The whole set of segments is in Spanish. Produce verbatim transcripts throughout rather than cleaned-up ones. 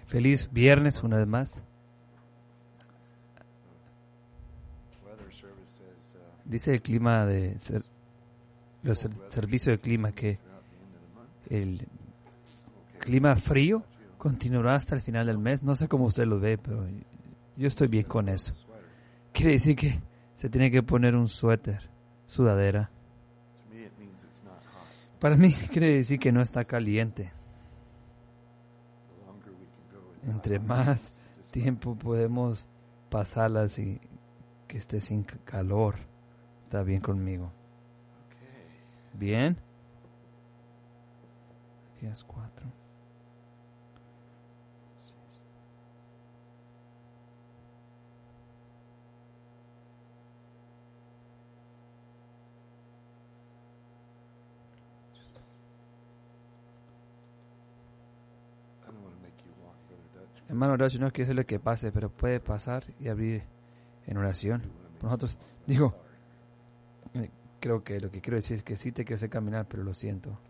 Feliz viernes una vez más. Dice el clima de ser, los ser, servicio de clima que el clima frío continuará hasta el final del mes. No sé cómo usted lo ve, pero yo estoy bien con eso. Quiere decir que se tiene que poner un suéter, sudadera. Para mí quiere decir que no está caliente. Entre más tiempo podemos pasarla así, que esté sin calor, está bien conmigo. Bien. Aquí es cuatro. Seis. Hermano Dutch, no quiero decirle que pase, pero puede pasar y abrir en oración. Nosotros, digo, eh, creo que lo que quiero decir es que sí te quiero hacer caminar, pero lo siento.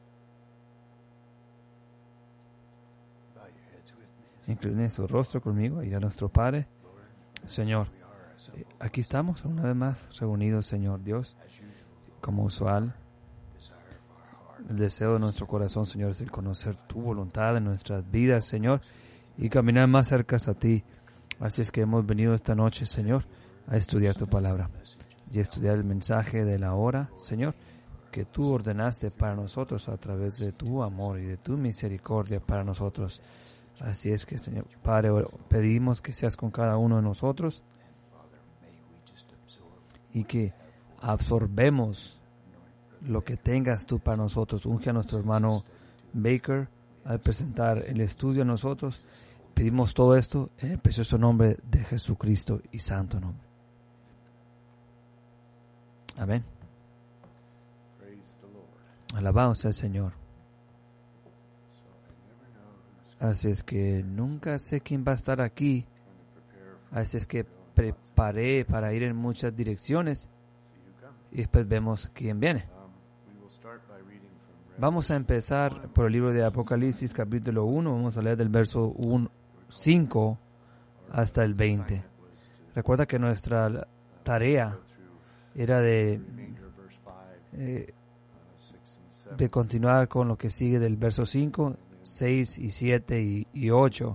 Incline su rostro conmigo y a nuestro Padre. Señor, eh, aquí estamos una vez más reunidos, Señor Dios, como usual. El deseo de nuestro corazón, Señor, es el conocer tu voluntad en nuestras vidas, Señor, y caminar más cerca a ti. Así es que hemos venido esta noche, Señor, a estudiar tu palabra y a estudiar el mensaje de la hora, Señor, que tú ordenaste para nosotros a través de tu amor y de tu misericordia para nosotros. Así es que, Señor Padre, pedimos que seas con cada uno de nosotros y que absorbemos lo que tengas tú para nosotros. Unge a nuestro hermano Baker al presentar el estudio a nosotros. Pedimos todo esto en el precioso nombre de Jesucristo y santo nombre. Amén. Alabado sea el Señor. Así es que nunca sé quién va a estar aquí. Así es que preparé para ir en muchas direcciones y después vemos quién viene. Vamos a empezar por el libro de Apocalipsis capítulo uno. Vamos a leer del verso cinco hasta el veinte. Recuerda que nuestra tarea era de, eh, de continuar con lo que sigue del verso cinco, seis y siete y, y ocho.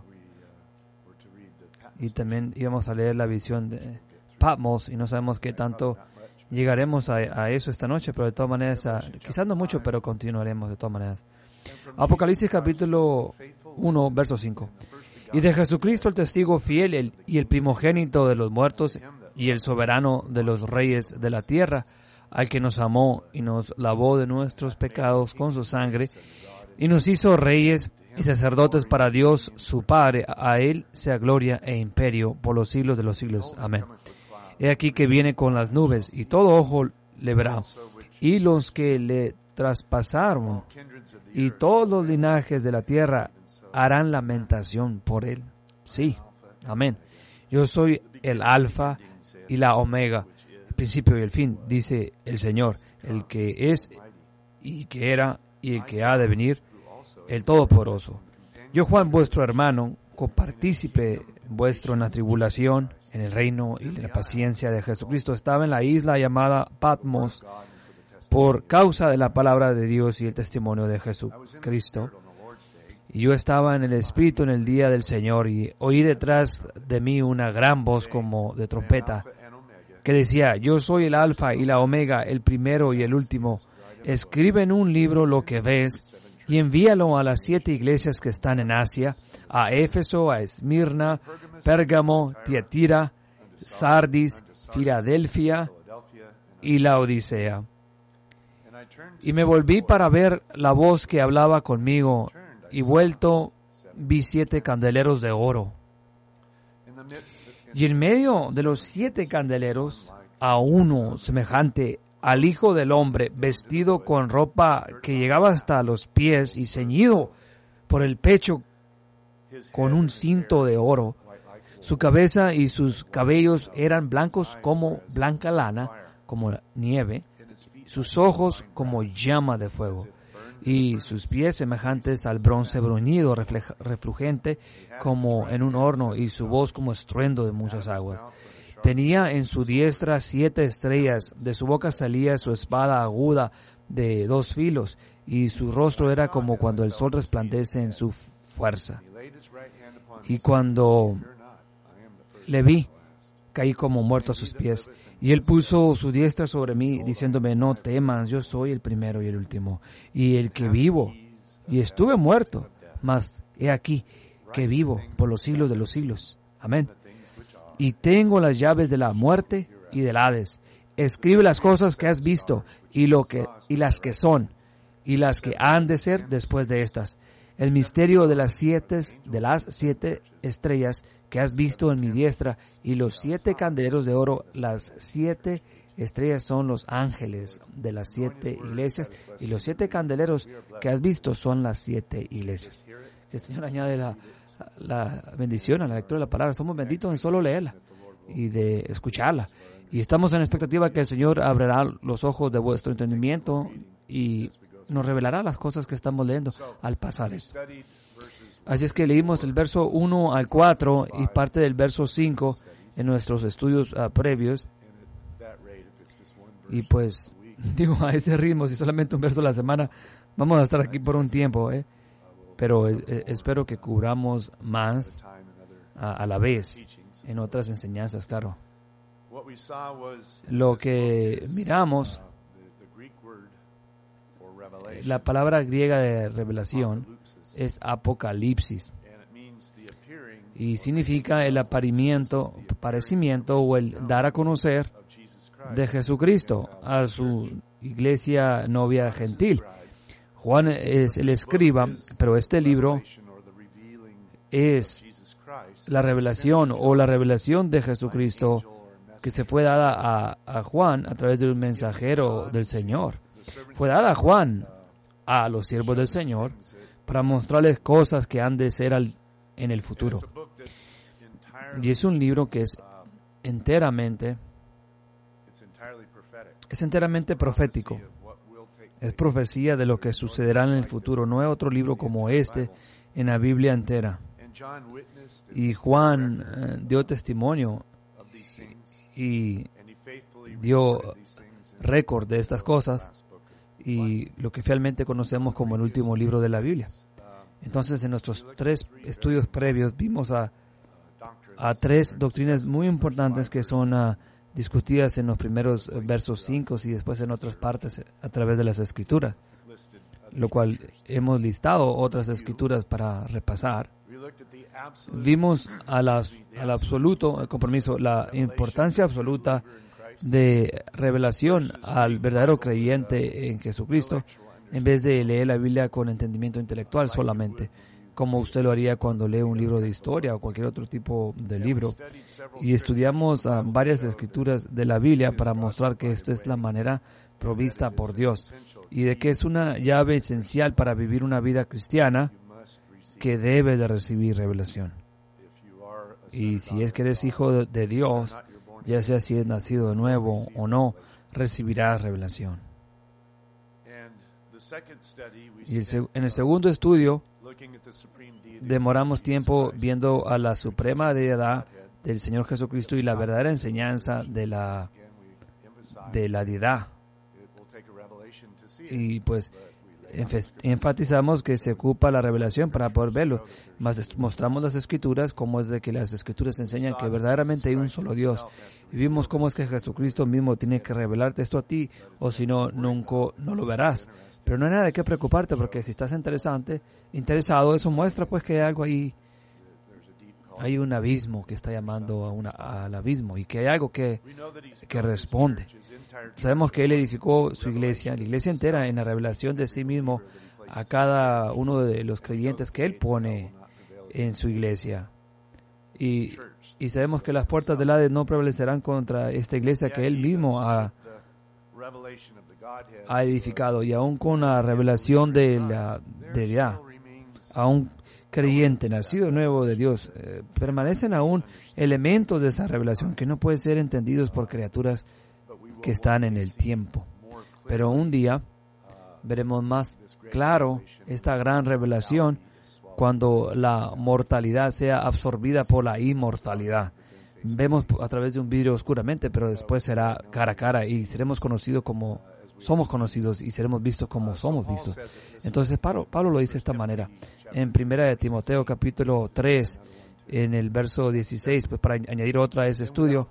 Y también íbamos a leer la visión de Patmos y no sabemos qué tanto llegaremos a, a eso esta noche, pero de todas maneras, a, quizás no mucho, pero continuaremos de todas maneras. Apocalipsis capítulo uno, verso cinco. Y de Jesucristo el testigo fiel el, y el primogénito de los muertos y el soberano de los reyes de la tierra, al que nos amó y nos lavó de nuestros pecados con su sangre y nos hizo reyes y sacerdotes para Dios su Padre. A él sea gloria e imperio por los siglos de los siglos. Amén. He aquí que viene con las nubes y todo ojo le verá, y los que le traspasaron y todos los linajes de la tierra harán lamentación por él. Sí, amén. Yo soy el alfa y la omega, el principio y el fin, dice el Señor, el que es y que era y el que ha de venir, el Todopoderoso. Yo, Juan, vuestro hermano, copartícipe vuestro en la tribulación, en el reino y la paciencia de Jesucristo, estaba en la isla llamada Patmos por causa de la palabra de Dios y el testimonio de Jesucristo. Y yo estaba en el Espíritu en el día del Señor y oí detrás de mí una gran voz como de trompeta que decía: yo soy el Alfa y la Omega, el primero y el último. Escribe en un libro lo que ves y envíalo a las siete iglesias que están en Asia, a Éfeso, a Esmirna, Pérgamo, Tiatira, Sardis, Filadelfia y la Odisea. Y me volví para ver la voz que hablaba conmigo, y vuelto vi siete candeleros de oro. Y en medio de los siete candeleros, a uno semejante al Hijo del Hombre, vestido con ropa que llegaba hasta los pies y ceñido por el pecho con un cinto de oro. Su cabeza y sus cabellos eran blancos como blanca lana, como nieve, sus ojos como llama de fuego, y sus pies semejantes al bronce bruñido, refleja, refulgente como en un horno, y su voz como estruendo de muchas aguas. Tenía en su diestra siete estrellas, de su boca salía su espada aguda de dos filos, y su rostro era como cuando el sol resplandece en su fuerza. Y cuando le vi, caí como muerto a sus pies. Y él puso su diestra sobre mí, diciéndome, no temas, yo soy el primero y el último, y el que vivo. Y estuve muerto, mas he aquí que vivo por los siglos de los siglos. Amén. Y tengo las llaves de la muerte y del Hades. Escribe las cosas que has visto, y lo que y las que son, y las que han de ser después de estas. El misterio de las siete de las siete estrellas que has visto en mi diestra, y los siete candeleros de oro. Las siete estrellas son los ángeles de las siete iglesias, y los siete candeleros que has visto son las siete iglesias. Que el Señor añade la, la bendición a la lectura de la palabra. Somos benditos en solo leerla y de escucharla. Y estamos en expectativa que el Señor abrirá los ojos de vuestro entendimiento y nos revelará las cosas que estamos leyendo al pasar eso. Así es que leímos el verso uno al cuatro y parte del verso cinco en nuestros estudios uh, previos. Y pues, digo, a ese ritmo, si solamente un verso a la semana, vamos a estar aquí por un tiempo, ¿eh? Pero eh, espero que cubramos más a, a la vez en otras enseñanzas, claro. Lo que miramos, la palabra griega de revelación es apocalipsis y significa el aparimiento, parecimiento o el dar a conocer de Jesucristo a su iglesia novia gentil. Juan es el escriba, pero este libro es la revelación o la revelación de Jesucristo que se fue dada a, a Juan a través de un mensajero del Señor. Fue dada a Juan, a los siervos del Señor, para mostrarles cosas que han de ser al, en el futuro. Y es un libro que es enteramente, es enteramente profético. Es profecía de lo que sucederá en el futuro. No hay otro libro como este en la Biblia entera. Y Juan eh, dio testimonio y dio récord de estas cosas y lo que fielmente conocemos como el último libro de la Biblia. Entonces, en nuestros tres estudios previos vimos a, a tres doctrinas muy importantes que son uh, discutidas en los primeros versos cinco y después en otras partes a través de las Escrituras, lo cual hemos listado otras Escrituras para repasar. Vimos a las, al absoluto, el compromiso, la importancia absoluta de revelación al verdadero creyente en Jesucristo, en vez de leer la Biblia con entendimiento intelectual solamente, como usted lo haría cuando lee un libro de historia o cualquier otro tipo de libro. Y estudiamos uh, varias escrituras de la Biblia para mostrar que esto es la manera provista por Dios y de que es una llave esencial para vivir una vida cristiana que debe de recibir revelación. Y si es que eres hijo de, de Dios, ya sea si es nacido de nuevo o no, recibirás revelación. Y el, en el segundo estudio, demoramos tiempo viendo a la suprema deidad del Señor Jesucristo y la verdadera enseñanza de la, de la deidad. Y pues enfatizamos que se ocupa la revelación para poder verlo, mas mostramos las Escrituras como es de que las Escrituras enseñan que verdaderamente hay un solo Dios. Y vimos cómo es que Jesucristo mismo tiene que revelarte esto a ti, o si no, nunca no lo verás. Pero no hay nada de qué preocuparte, porque si estás interesante, interesado, eso muestra pues que hay algo ahí, hay un abismo que está llamando a una, al abismo y que hay algo que, que responde. Sabemos que Él edificó su iglesia, la iglesia entera, en la revelación de sí mismo a cada uno de los creyentes que Él pone en su iglesia. Y, y sabemos que las puertas del Hades no prevalecerán contra esta iglesia que Él mismo ha, ha edificado. Y aún con la revelación de la deidad, aún creyente, nacido nuevo de Dios, eh, permanecen aún elementos de esta revelación que no pueden ser entendidos por criaturas que están en el tiempo. Pero un día veremos más claro esta gran revelación cuando la mortalidad sea absorbida por la inmortalidad. Vemos a través de un vidrio oscuramente, pero después será cara a cara y seremos conocidos como somos conocidos y seremos vistos como somos vistos. Entonces Pablo, Pablo lo dice de esta manera. En primera de Timoteo capítulo tres, en el verso dieciséis, pues para añadir otra a ese estudio,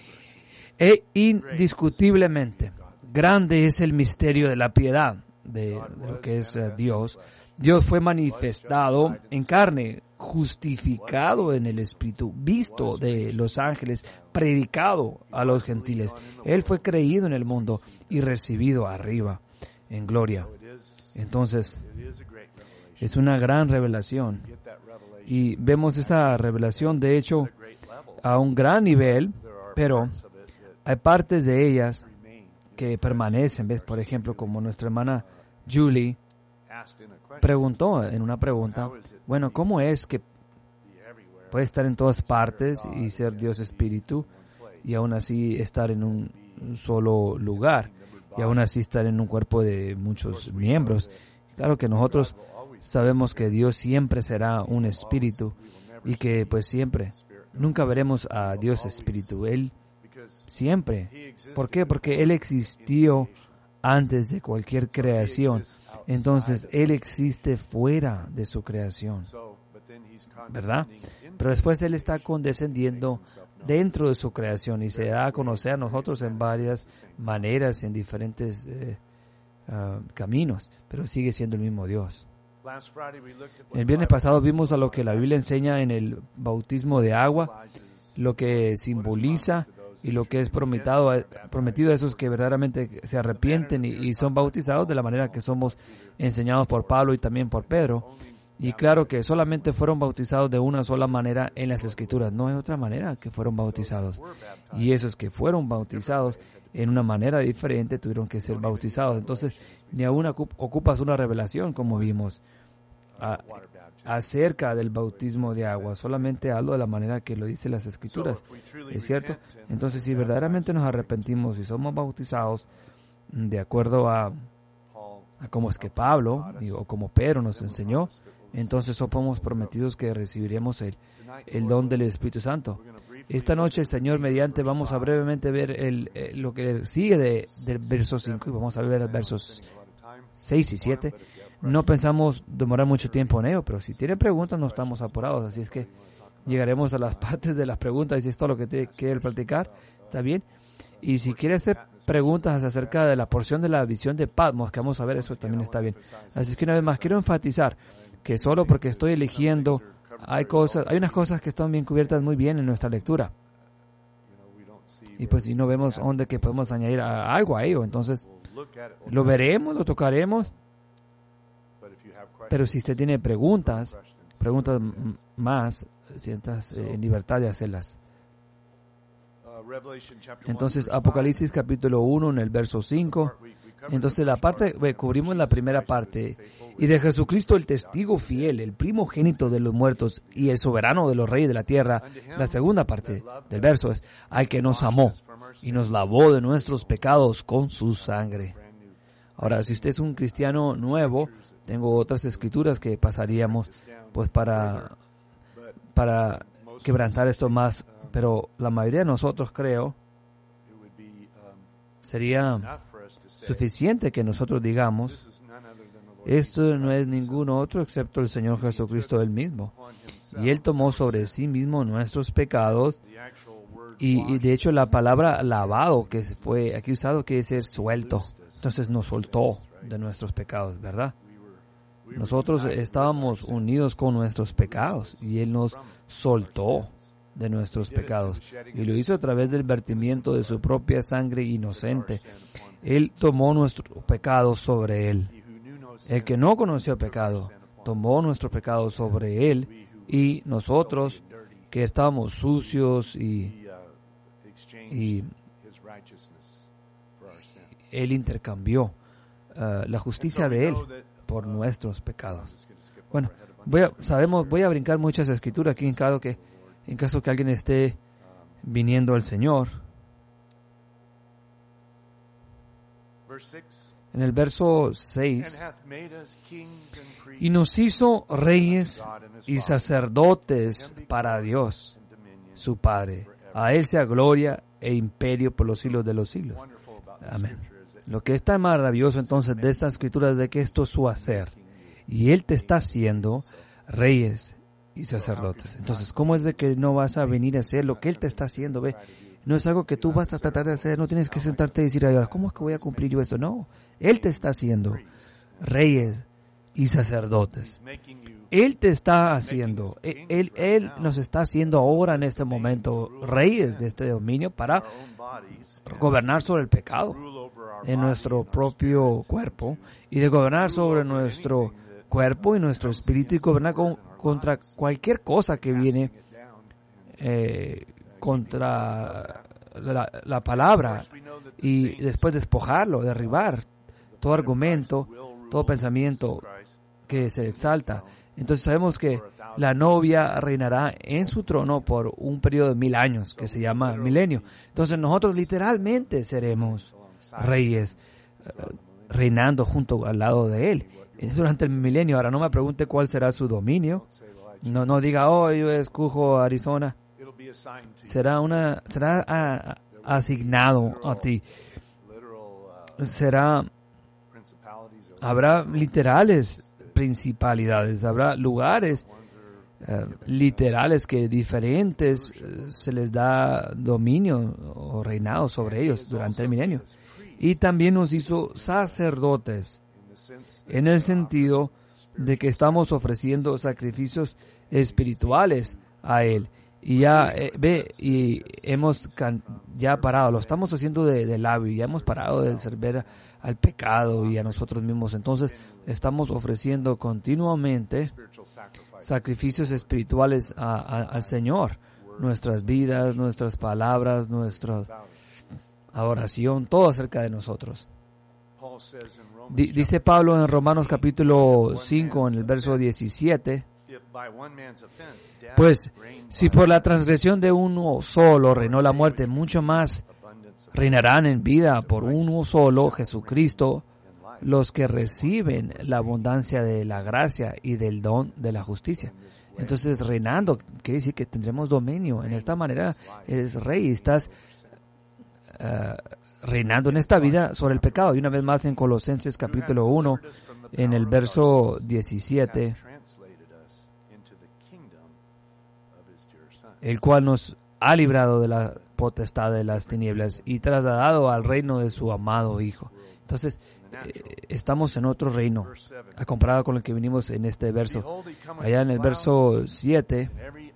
e indiscutiblemente grande es el misterio de la piedad, de, de lo que es uh, Dios. Dios fue manifestado en carne, justificado en el Espíritu, visto de los ángeles, predicado a los gentiles. Él fue creído en el mundo y recibido arriba en gloria. Entonces, es una gran revelación. Y vemos esa revelación, de hecho, a un gran nivel, pero hay partes de ellas que permanecen. ¿Ves? Por ejemplo, como nuestra hermana Julie preguntó en una pregunta, bueno, ¿cómo es que puede estar en todas partes y ser Dios Espíritu y aún así estar en un solo lugar y aún así estar en un cuerpo de muchos miembros? Claro que nosotros sabemos que Dios siempre será un Espíritu y que pues siempre, nunca veremos a Dios Espíritu. Él siempre. ¿Por qué? Porque Él existió antes de cualquier creación. Entonces, Él existe fuera de su creación, ¿verdad? Pero después Él está condescendiendo dentro de su creación y se da a conocer a nosotros en varias maneras, en diferentes eh, uh, caminos, pero sigue siendo el mismo Dios. El viernes pasado vimos a lo que la Biblia enseña en el bautismo de agua, lo que simboliza y lo que es prometido a, prometido a esos que verdaderamente se arrepienten y, y son bautizados de la manera que somos enseñados por Pablo y también por Pedro. Y claro que solamente fueron bautizados de una sola manera en las Escrituras. No hay otra manera que fueron bautizados. Y esos que fueron bautizados en una manera diferente tuvieron que ser bautizados. Entonces, ni aún ocupas una revelación, como vimos, a, acerca del bautismo de agua. Solamente hablo de la manera que lo dicen las Escrituras. ¿Es cierto? Entonces, si verdaderamente nos arrepentimos y somos bautizados de acuerdo a, a cómo es que Pablo o como Pedro nos enseñó, entonces somos prometidos que recibiremos el, el don del Espíritu Santo. Esta noche, Señor, mediante, vamos a brevemente ver el, el, lo que sigue de, del verso cinco y vamos a ver los versos seis y siete. No pensamos demorar mucho tiempo en ello, pero si tienen preguntas no estamos apurados, así es que llegaremos a las partes de las preguntas y si es todo lo que te quiere platicar, está bien. Y si quiere hacer preguntas acerca de la porción de la visión de Patmos, que vamos a ver, eso también está bien. Así que una vez más quiero enfatizar que solo porque estoy eligiendo, hay cosas, hay unas cosas que están bien cubiertas muy bien en nuestra lectura. Y pues si no vemos dónde que podemos añadir a, algo a ello, entonces lo veremos, lo tocaremos. Pero si usted tiene preguntas, preguntas más, sientas en libertad de hacerlas. Entonces, Apocalipsis capítulo uno, en el verso cinco. Entonces, la parte, bueno, cubrimos la primera parte. Y de Jesucristo, el testigo fiel, el primogénito de los muertos y el soberano de los reyes de la tierra. La segunda parte del verso es, al que nos amó y nos lavó de nuestros pecados con su sangre. Ahora, si usted es un cristiano nuevo, tengo otras escrituras que pasaríamos pues para, para quebrantar esto más, pero la mayoría de nosotros, creo, sería suficiente que nosotros digamos, esto no es ningún otro excepto el Señor Jesucristo Él mismo. Y Él tomó sobre sí mismo nuestros pecados, y, y de hecho la palabra lavado, que fue aquí usado, quiere decir suelto. Entonces nos soltó de nuestros pecados, ¿verdad? Nosotros estábamos unidos con nuestros pecados y Él nos soltó de nuestros pecados. Y lo hizo a través del vertimiento de su propia sangre inocente. Él tomó nuestros pecados sobre Él. El que no conoció pecado, tomó nuestro pecado sobre Él, y nosotros, que estábamos sucios y, y Él intercambió uh, la justicia de Él por nuestros pecados. Bueno, voy a, sabemos, voy a brincar muchas escrituras aquí en caso que, en caso que alguien esté viniendo al Señor. En el verso seis, y nos hizo reyes y sacerdotes para Dios, su Padre. A Él sea gloria e imperio por los siglos de los siglos. Amén. Lo que está maravilloso entonces de esta escritura es de que esto es su hacer. Y Él te está haciendo reyes y sacerdotes. Entonces, ¿cómo es de que no vas a venir a hacer lo que Él te está haciendo? Ve, no es algo que tú vas a tratar de hacer, no tienes que sentarte y decir, ¿cómo es que voy a cumplir yo esto? No, Él te está haciendo reyes y sacerdotes. Él te está haciendo, él, él, él nos está haciendo ahora en este momento reyes de este dominio para gobernar sobre el pecado en nuestro propio cuerpo y de gobernar sobre nuestro cuerpo y nuestro espíritu y gobernar con, contra cualquier cosa que viene eh, contra la, la palabra y después despojarlo, derribar todo argumento, todo pensamiento que se exalta. Entonces sabemos que la novia reinará en su trono por un periodo de mil años que se llama milenio. Entonces nosotros literalmente seremos reyes uh, reinando junto al lado de Él durante el milenio. Ahora no me pregunte cuál será su dominio. No, no diga, oh, yo escojo Arizona. Será una, será a, a, asignado a ti. Será, habrá literales principalidades, habrá lugares uh, literales que diferentes uh, se les da dominio o reinado sobre ellos durante el milenio. Y también nos hizo sacerdotes en el sentido de que estamos ofreciendo sacrificios espirituales a Él. Y ya eh, ve, y hemos can, ya parado, lo estamos haciendo de, de labio, ya hemos parado de servir al pecado y a nosotros mismos. Entonces, estamos ofreciendo continuamente sacrificios espirituales a, a, al Señor. Nuestras vidas, nuestras palabras, nuestra adoración, todo acerca de nosotros. D- dice Pablo en Romanos capítulo cinco, en el verso diecisiete, pues, si por la transgresión de uno solo reinó la muerte, mucho más reinarán en vida por uno solo, Jesucristo, los que reciben la abundancia de la gracia y del don de la justicia. Entonces, reinando, quiere decir que tendremos dominio. En esta manera, eres rey y estás uh, reinando en esta vida sobre el pecado. Y una vez más en Colosenses capítulo uno, en el verso diecisiete, el cual nos ha librado de la potestad de las tinieblas y trasladado al reino de su amado Hijo. Entonces, eh, estamos en otro reino, a comparado con el que vinimos en este verso. Allá en el verso siete,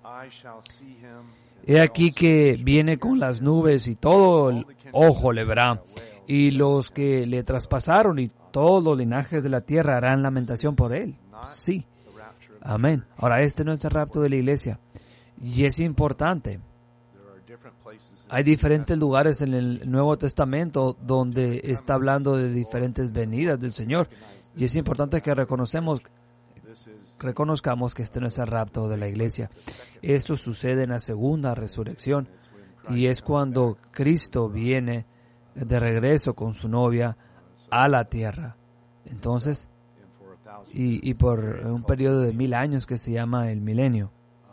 he aquí que viene con las nubes y todo el ojo le verá, y los que le traspasaron y todos los linajes de la tierra harán lamentación por él. Sí. Amén. Ahora, este no es el rapto de la iglesia. Y es importante. Hay diferentes lugares en el Nuevo Testamento donde está hablando de diferentes venidas del Señor. Y es importante que reconocemos, reconozcamos que este no es el rapto de la iglesia. Esto sucede en la segunda resurrección. Y es cuando Cristo viene de regreso con su novia a la tierra. Entonces, y, y por un periodo de mil años que se llama el milenio.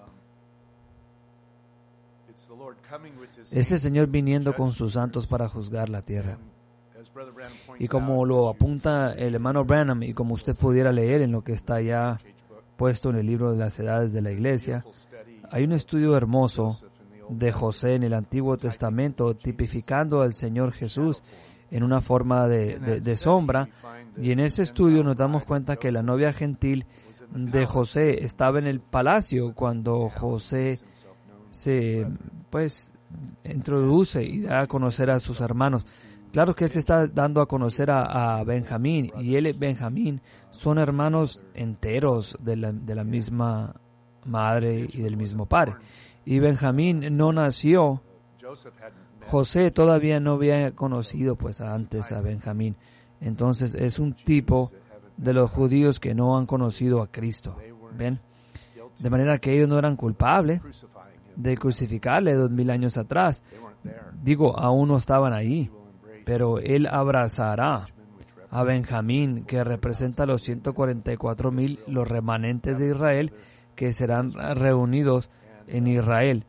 Es el Señor viniendo con sus santos para juzgar la tierra. Y como lo apunta el hermano Branham, y como usted pudiera leer en lo que está ya puesto en el libro de las edades de la iglesia, hay un estudio hermoso de José en el Antiguo Testamento tipificando al Señor Jesús en una forma de, de, de sombra. Y en ese estudio nos damos cuenta que la novia gentil de José estaba en el palacio cuando José se pues introduce y da a conocer a sus hermanos. Claro que él se está dando a conocer a, a Benjamín, y él y Benjamín son hermanos enteros de la, de la misma madre y del mismo padre. Y Benjamín no nació, José todavía no había conocido pues antes a Benjamín. Entonces es un tipo de los judíos que no han conocido a Cristo. ¿Ven? De manera que ellos no eran culpables de crucificarle dos mil años atrás. Digo, aún no estaban ahí, pero Él abrazará a Benjamín, que representa a los ciento cuarenta y cuatro mil, los remanentes de Israel, que serán reunidos en Israel.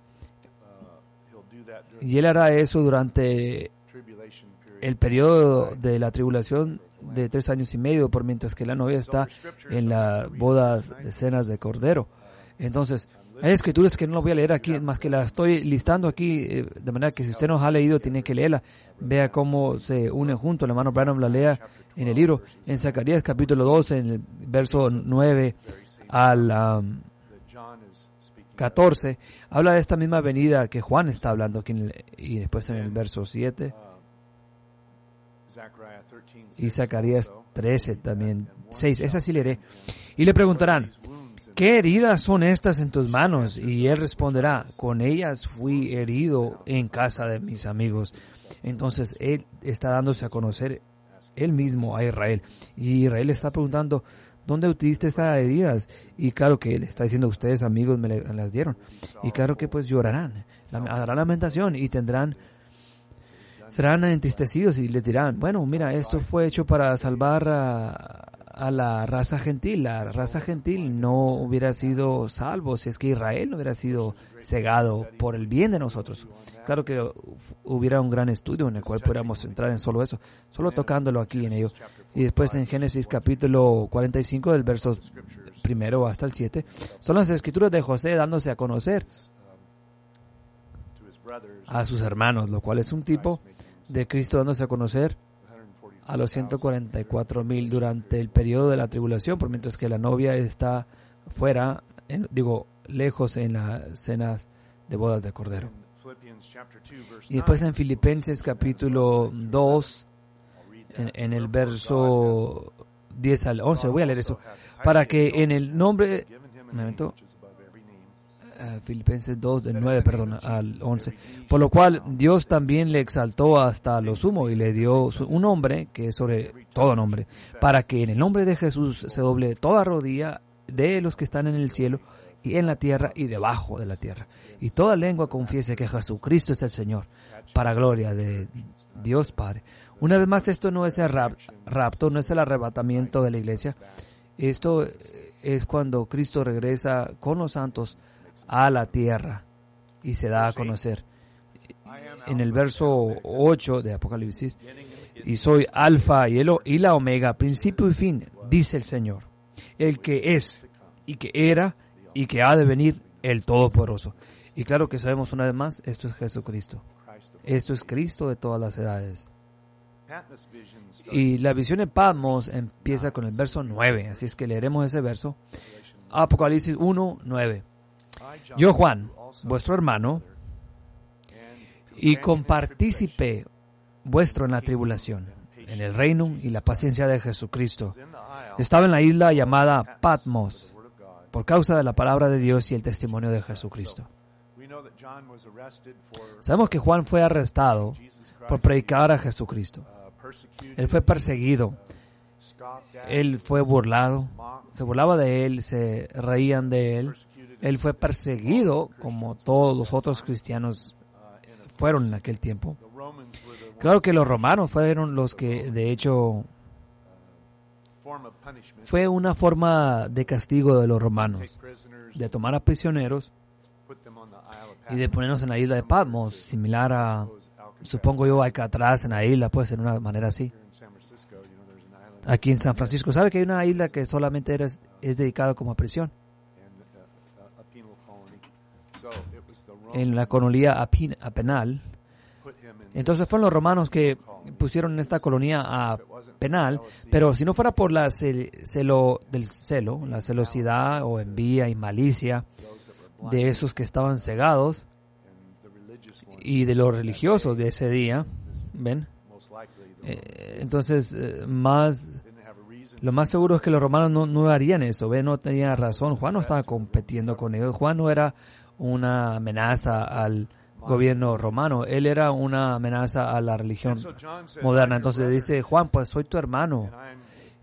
Y él hará eso durante el periodo de la tribulación de tres años y medio, por mientras que la novia está en las bodas de cenas de Cordero. Entonces, hay escrituras que no voy a leer aquí, más que las estoy listando aquí, eh, de manera que si usted no ha leído, tiene que leerla. Vea cómo se unen juntos. El hermano Branham la lea en el libro, en Zacarías capítulo doce, en el verso nueve al um, catorce, habla de esta misma venida que Juan está hablando aquí, en el, y después en el verso siete. Y Zacarías trece también, seis, esa sí leeré. Y le preguntarán, ¿qué heridas son estas en tus manos? Y él responderá, con ellas fui herido en casa de mis amigos. Entonces él está dándose a conocer él mismo a Israel. Y Israel está preguntando, ¿dónde utilizaste estas heridas? Y claro que él está diciendo, ustedes amigos me las dieron. Y claro que pues llorarán, harán lamentación y tendrán, serán entristecidos y les dirán, bueno, mira, esto fue hecho para salvar a, a la raza gentil. La raza gentil no hubiera sido salvo si es que Israel no hubiera sido cegado por el bien de nosotros. Claro que hubiera un gran estudio en el cual pudiéramos entrar en solo eso, solo tocándolo aquí en ello. Y después en Génesis capítulo cuarenta y cinco, del verso primero hasta el siete, son las escrituras de José dándose a conocer a sus hermanos, lo cual es un tipo de Cristo dándose a conocer a los ciento cuarenta y cuatro mil durante el periodo de la tribulación, por mientras que la novia está fuera, en, digo, lejos en las cenas de bodas de Cordero. Y después en Filipenses capítulo dos, en, en el verso diez al once, voy a leer eso, para que en el nombre, un momento, Uh, Filipenses dos, del nueve, perdón, al once. Por lo cual Dios también le exaltó hasta lo sumo y le dio su, un nombre que es sobre todo nombre, para que en el nombre de Jesús se doble toda rodilla de los que están en el cielo y en la tierra y debajo de la tierra, y toda lengua confiese que Jesucristo es el Señor, para gloria de Dios Padre. Una vez más, esto no es el rap, rapto, no es el arrebatamiento de la iglesia. Esto es cuando Cristo regresa con los santos a la tierra y se da a conocer. En el verso ocho de Apocalipsis, y soy alfa y, el, y la omega, principio y fin, dice el Señor, el que es y que era y que ha de venir, el Todopoderoso. Y claro que sabemos una vez más, esto es Jesucristo. Esto es Cristo de todas las edades. Y la visión de Patmos empieza con el verso nueve, así es que leeremos ese verso. Apocalipsis uno, nueve. Yo, Juan, vuestro hermano, y compartícipe vuestro en la tribulación, en el reino y la paciencia de Jesucristo, estaba en la isla llamada Patmos, por causa de la palabra de Dios y el testimonio de Jesucristo. Sabemos que Juan fue arrestado por predicar a Jesucristo. Él fue perseguido. Él fue burlado. Se burlaba de él, se reían de él. Él fue perseguido como todos los otros cristianos fueron en aquel tiempo. Claro que los romanos fueron los que, de hecho, fue una forma de castigo de los romanos, de tomar a prisioneros y de ponernos en la isla de Patmos, similar a, supongo yo, acá atrás en la isla, pues, en una manera así. Aquí en San Francisco, ¿sabe que hay una isla que solamente era, es dedicada como prisión? En la colonia a penal. Entonces fueron los romanos que pusieron en esta colonia a penal, pero si no fuera por la cel, celo del celo, la celosidad o envidia y malicia de esos que estaban cegados y de los religiosos de ese día, ¿ven? Eh, entonces, eh, más lo más seguro es que los romanos no, no harían eso, ¿ven? No tenían razón. Juan no estaba compitiendo con ellos. Juan no era una amenaza al gobierno romano, él era una amenaza a la religión moderna. Entonces dice Juan, pues soy tu hermano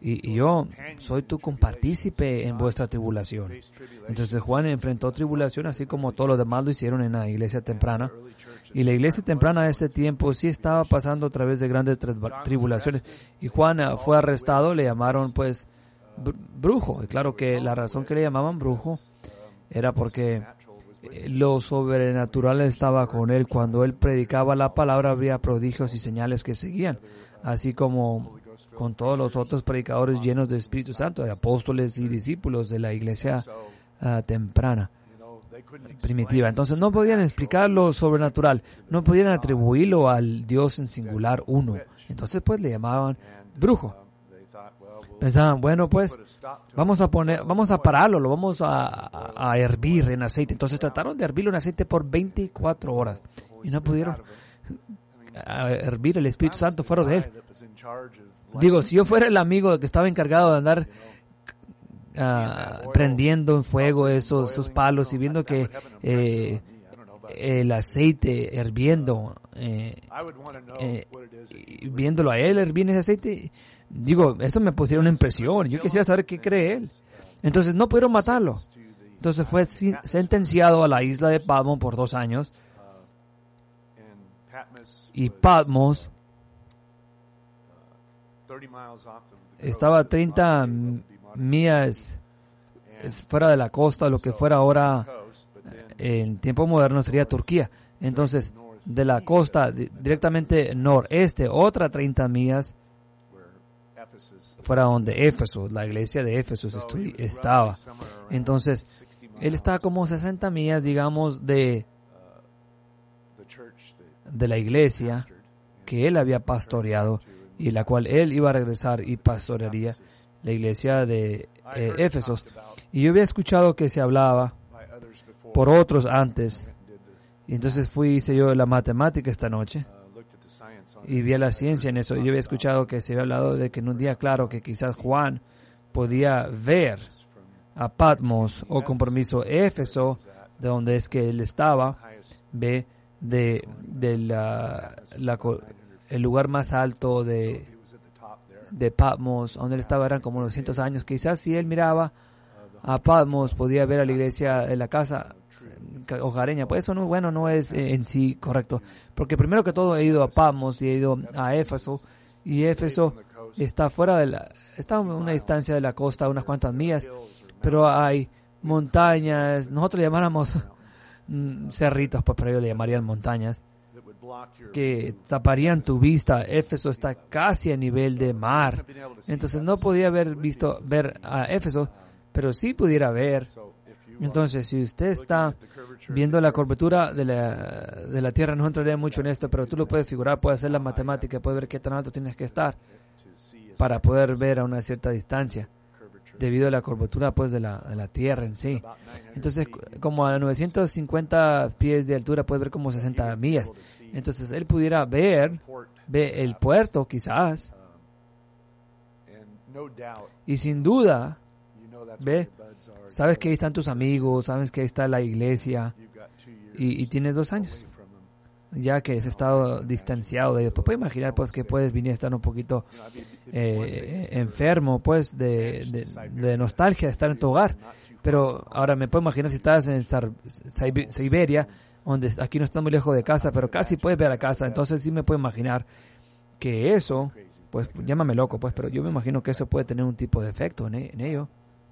y, y yo soy tu compartícipe en vuestra tribulación. Entonces Juan enfrentó tribulación así como todos los demás lo hicieron en la iglesia temprana. Y la iglesia temprana de este tiempo sí estaba pasando a través de grandes tribulaciones. Y Juan uh, fue arrestado, le llamaron pues br brujo. Y claro que la razón que le llamaban brujo era porque lo sobrenatural estaba con él. Cuando él predicaba la palabra había prodigios y señales que seguían, así como con todos los otros predicadores llenos de Espíritu Santo, de apóstoles y discípulos de la iglesia uh, temprana, primitiva. Entonces no podían explicar lo sobrenatural, no podían atribuirlo al Dios en singular uno. Entonces pues le llamaban brujo. Pensaban, bueno, pues vamos a poner, vamos a pararlo, lo vamos a, a, a hervir en aceite. Entonces trataron de hervirlo en aceite por veinticuatro horas y no pudieron hervir. El Espíritu Santo fuera de él. Digo, si yo fuera el amigo que estaba encargado de andar uh, prendiendo en fuego esos, esos palos y viendo que eh, el aceite hirviendo, eh, eh, viéndolo a él hervir en ese aceite, digo, eso me pusiera una impresión. Yo quisiera saber qué cree él. Entonces no pudieron matarlo. Entonces fue sentenciado a la isla de Patmos por dos años. Y Patmos estaba a treinta millas fuera de la costa, lo que fuera ahora en tiempo moderno sería Turquía. Entonces, de la costa directamente noreste, otra treinta millas fuera donde Éfeso, la iglesia de Éfeso estaba. Entonces, él estaba como sesenta millas, digamos, de, de la iglesia que él había pastoreado y la cual él iba a regresar y pastorearía, la iglesia de eh, Éfeso. Y yo había escuchado que se hablaba por otros antes. Y entonces fui, hice yo la matemática esta noche y vi a la ciencia en eso. Yo había escuchado que se había hablado de que en un día claro que quizás Juan podía ver a Patmos o compromiso Éfeso, de donde es que él estaba, ve de, de la, la, el lugar más alto de, de Patmos, donde él estaba eran como doscientos años. Quizás si él miraba a Patmos podía ver a la iglesia de la casa hogareña. Pues eso no, bueno, no es en sí correcto, porque primero que todo he ido a Patmos y he ido a Éfeso, y Éfeso está fuera de la, está a una distancia de la costa, unas cuantas millas, pero hay montañas, nosotros le llamáramos cerritos, pues pero ellos le llamarían montañas, que taparían tu vista. Éfeso está casi a nivel de mar, entonces no podía haber visto ver a Éfeso, pero sí pudiera ver. Entonces, si usted está viendo la curvatura de la, de la Tierra, no entraré mucho en esto, pero tú lo puedes figurar, puedes hacer la matemática, puedes ver qué tan alto tienes que estar para poder ver a una cierta distancia, debido a la curvatura pues de la, de la Tierra en sí. Entonces, como a novecientos cincuenta pies de altura, puedes ver como sesenta millas. Entonces, él pudiera ver, ver el puerto quizás, y sin duda, ve, sabes que ahí están tus amigos, sabes que ahí está la iglesia, y, y tienes dos años, ya que has estado distanciado de ellos. Pues puedes imaginar pues que puedes venir a estar un poquito eh, enfermo, pues, de, de, de nostalgia de estar en tu hogar. Pero ahora me puedo imaginar si estás en Siberia, donde aquí no estás muy lejos de casa, pero casi puedes ver la casa. Entonces sí me puedo imaginar que eso, pues, llámame loco, pues, pero yo me imagino que eso puede tener un tipo de efecto en, en ello.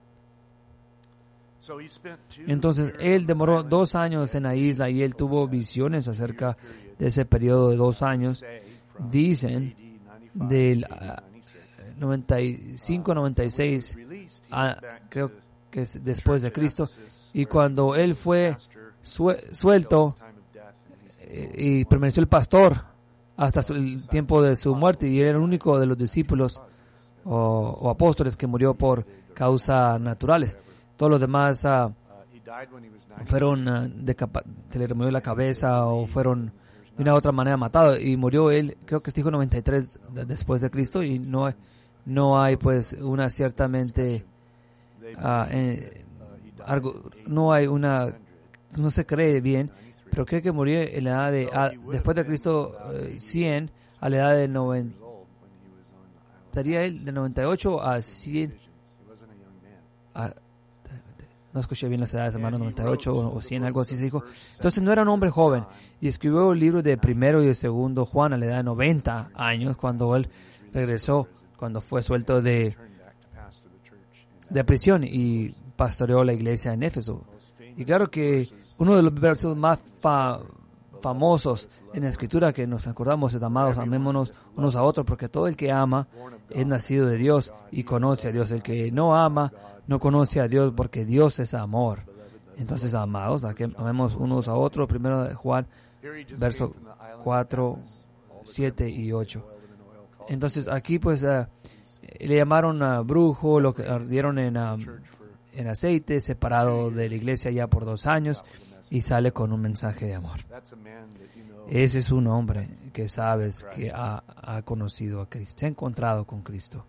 Entonces, él demoró dos años en la isla y él tuvo visiones acerca de ese periodo de dos años. Dicen del uh, noventa y cinco noventa y seis, uh, creo que es después de Cristo, y cuando él fue su- suelto eh, y permaneció el pastor hasta su- el tiempo de su muerte, y él era el único de los discípulos o, o apóstoles que murió por causas naturales. Todos los demás uh, fueron uh, decapa- se le removió la cabeza o fueron de una u otra manera matados, y murió él, creo que es dijo noventa y tres de, después de Cristo, y no hay, no hay pues una ciertamente uh, eh, algo, no hay una, no se cree bien, pero creo que murió en la edad de, a, después de Cristo uh, cien, a la edad de noventa, estaría él de noventa y ocho a cien. A, no escuché bien las edades, hermano, noventa y ocho o cien, algo así se dijo. Entonces no era un hombre joven. Y escribió el libro de primero y de segundo Juan a la edad de noventa años, cuando él regresó, cuando fue suelto de, de prisión y pastoreó la iglesia en Éfeso. Y claro que uno de los versos más fa, famosos en la Escritura que nos acordamos es: amados, amémonos unos a otros, porque todo el que ama es nacido de Dios y conoce a Dios. El que no ama no conoce a Dios, porque Dios es amor. Entonces, amados, a que amemos unos a otros. Primero de Juan, verso cuatro, siete y ocho. Entonces, aquí pues uh, le llamaron uh, brujo, lo que ardieron en, uh, en aceite, separado de la iglesia ya por dos años, y sale con un mensaje de amor. Ese es un hombre que sabes que ha, ha conocido a Cristo, se ha encontrado con Cristo.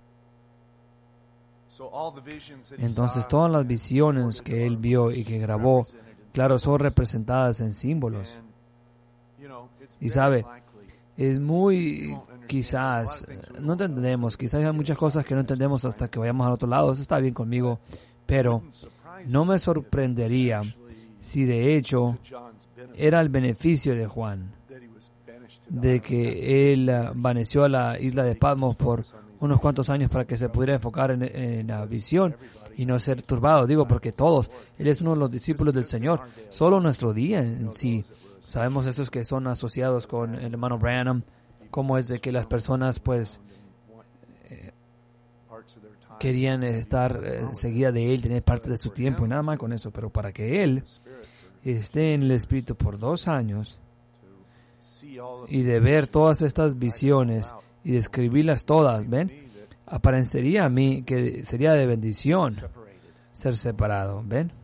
Entonces todas las visiones que él vio y que grabó, claro, son representadas en símbolos. Y sabe, es muy, quizás, no entendemos, quizás hay muchas cosas que no entendemos hasta que vayamos al otro lado. Eso está bien conmigo, pero no me sorprendería si de hecho era el beneficio de Juan, de que él vaneció a la isla de Patmos por unos cuantos años para que se pudiera enfocar en, en la visión y no ser turbado. Digo, porque todos, él es uno de los discípulos del Señor. Solo nuestro día en sí, sabemos esos que son asociados con el hermano Branham, cómo es de que las personas pues eh, querían estar eh, seguida de él, tener parte de su tiempo y nada más con eso, pero para que él esté en el Espíritu por dos años y de ver todas estas visiones y de escribirlas todas, ¿ven? Aparecería a mí que sería de bendición ser separado, ¿ven?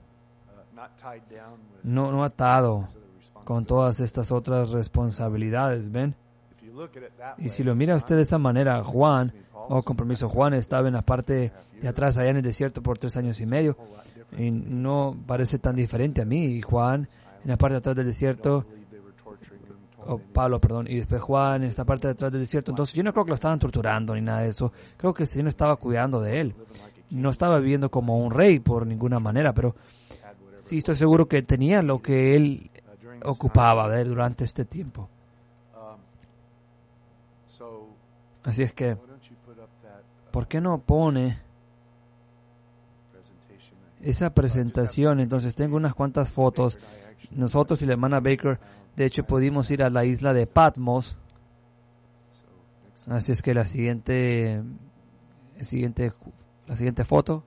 No, no atado con todas estas otras responsabilidades, ¿ven? Y si lo mira usted de esa manera, Juan, oh compromiso, Juan estaba en la parte de atrás allá en el desierto por tres años y medio y no parece tan diferente a mí. Y Juan en la parte de atrás del desierto, oh, Pablo, perdón, y después Juan en esta parte de atrás del desierto. Entonces yo no creo que lo estaban torturando ni nada de eso. Creo que el Señor estaba cuidando de él. No estaba viviendo como un rey por ninguna manera, pero sí estoy seguro que tenía lo que él ocupaba de él durante este tiempo. Así es que, ¿por qué no pone esa presentación? Entonces tengo unas cuantas fotos. Nosotros y la hermana Baker, de hecho, pudimos ir a la isla de Patmos. Así es que la siguiente, la siguiente, la siguiente foto.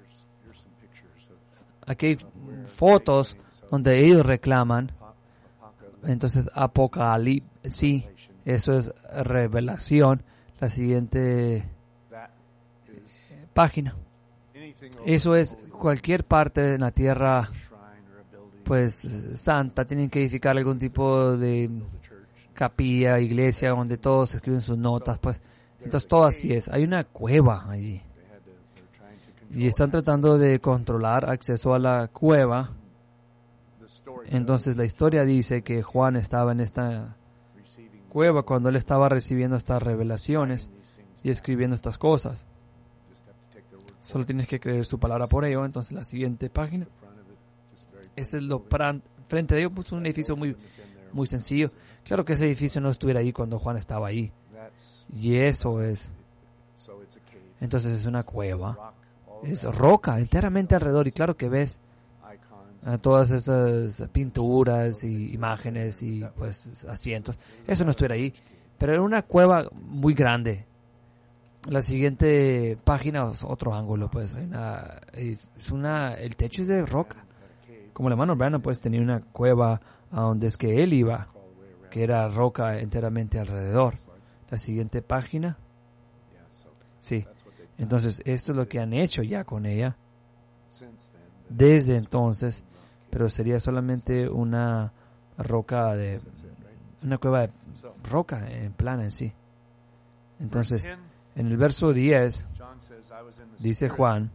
Aquí hay fotos donde ellos reclaman. Entonces, Apocalipsis, sí, eso es revelación. La siguiente página. Eso es cualquier parte de la tierra, pues, santa. Tienen que edificar algún tipo de capilla, iglesia, donde todos escriben sus notas, pues. Entonces, todo así es. Hay una cueva allí. Y están tratando de controlar acceso a la cueva. Entonces, la historia dice que Juan estaba en esta cueva cuando él estaba recibiendo estas revelaciones y escribiendo estas cosas. Solo tienes que creer su palabra por ello. Entonces, la siguiente página. Este es lo pran- frente de ellos, pues, un edificio muy, muy sencillo. Claro que ese edificio no estuviera ahí cuando Juan estaba ahí. Y eso es. Entonces, es una cueva. Es roca enteramente alrededor. Y claro que ves a todas esas pinturas y imágenes y pues asientos. Eso no estuviera ahí. Pero era una cueva muy grande. La siguiente página es otro ángulo, pues. Hay una, es una, el techo es de roca. Como el hermano Branham, pues, tenía una cueva a donde es que él iba, que era roca enteramente alrededor. La siguiente página. Sí. Entonces, esto es lo que han hecho ya con ella. Desde entonces, pero sería solamente una roca de, una cueva de roca en plana en sí. Entonces, en el verso diez, dice Juan,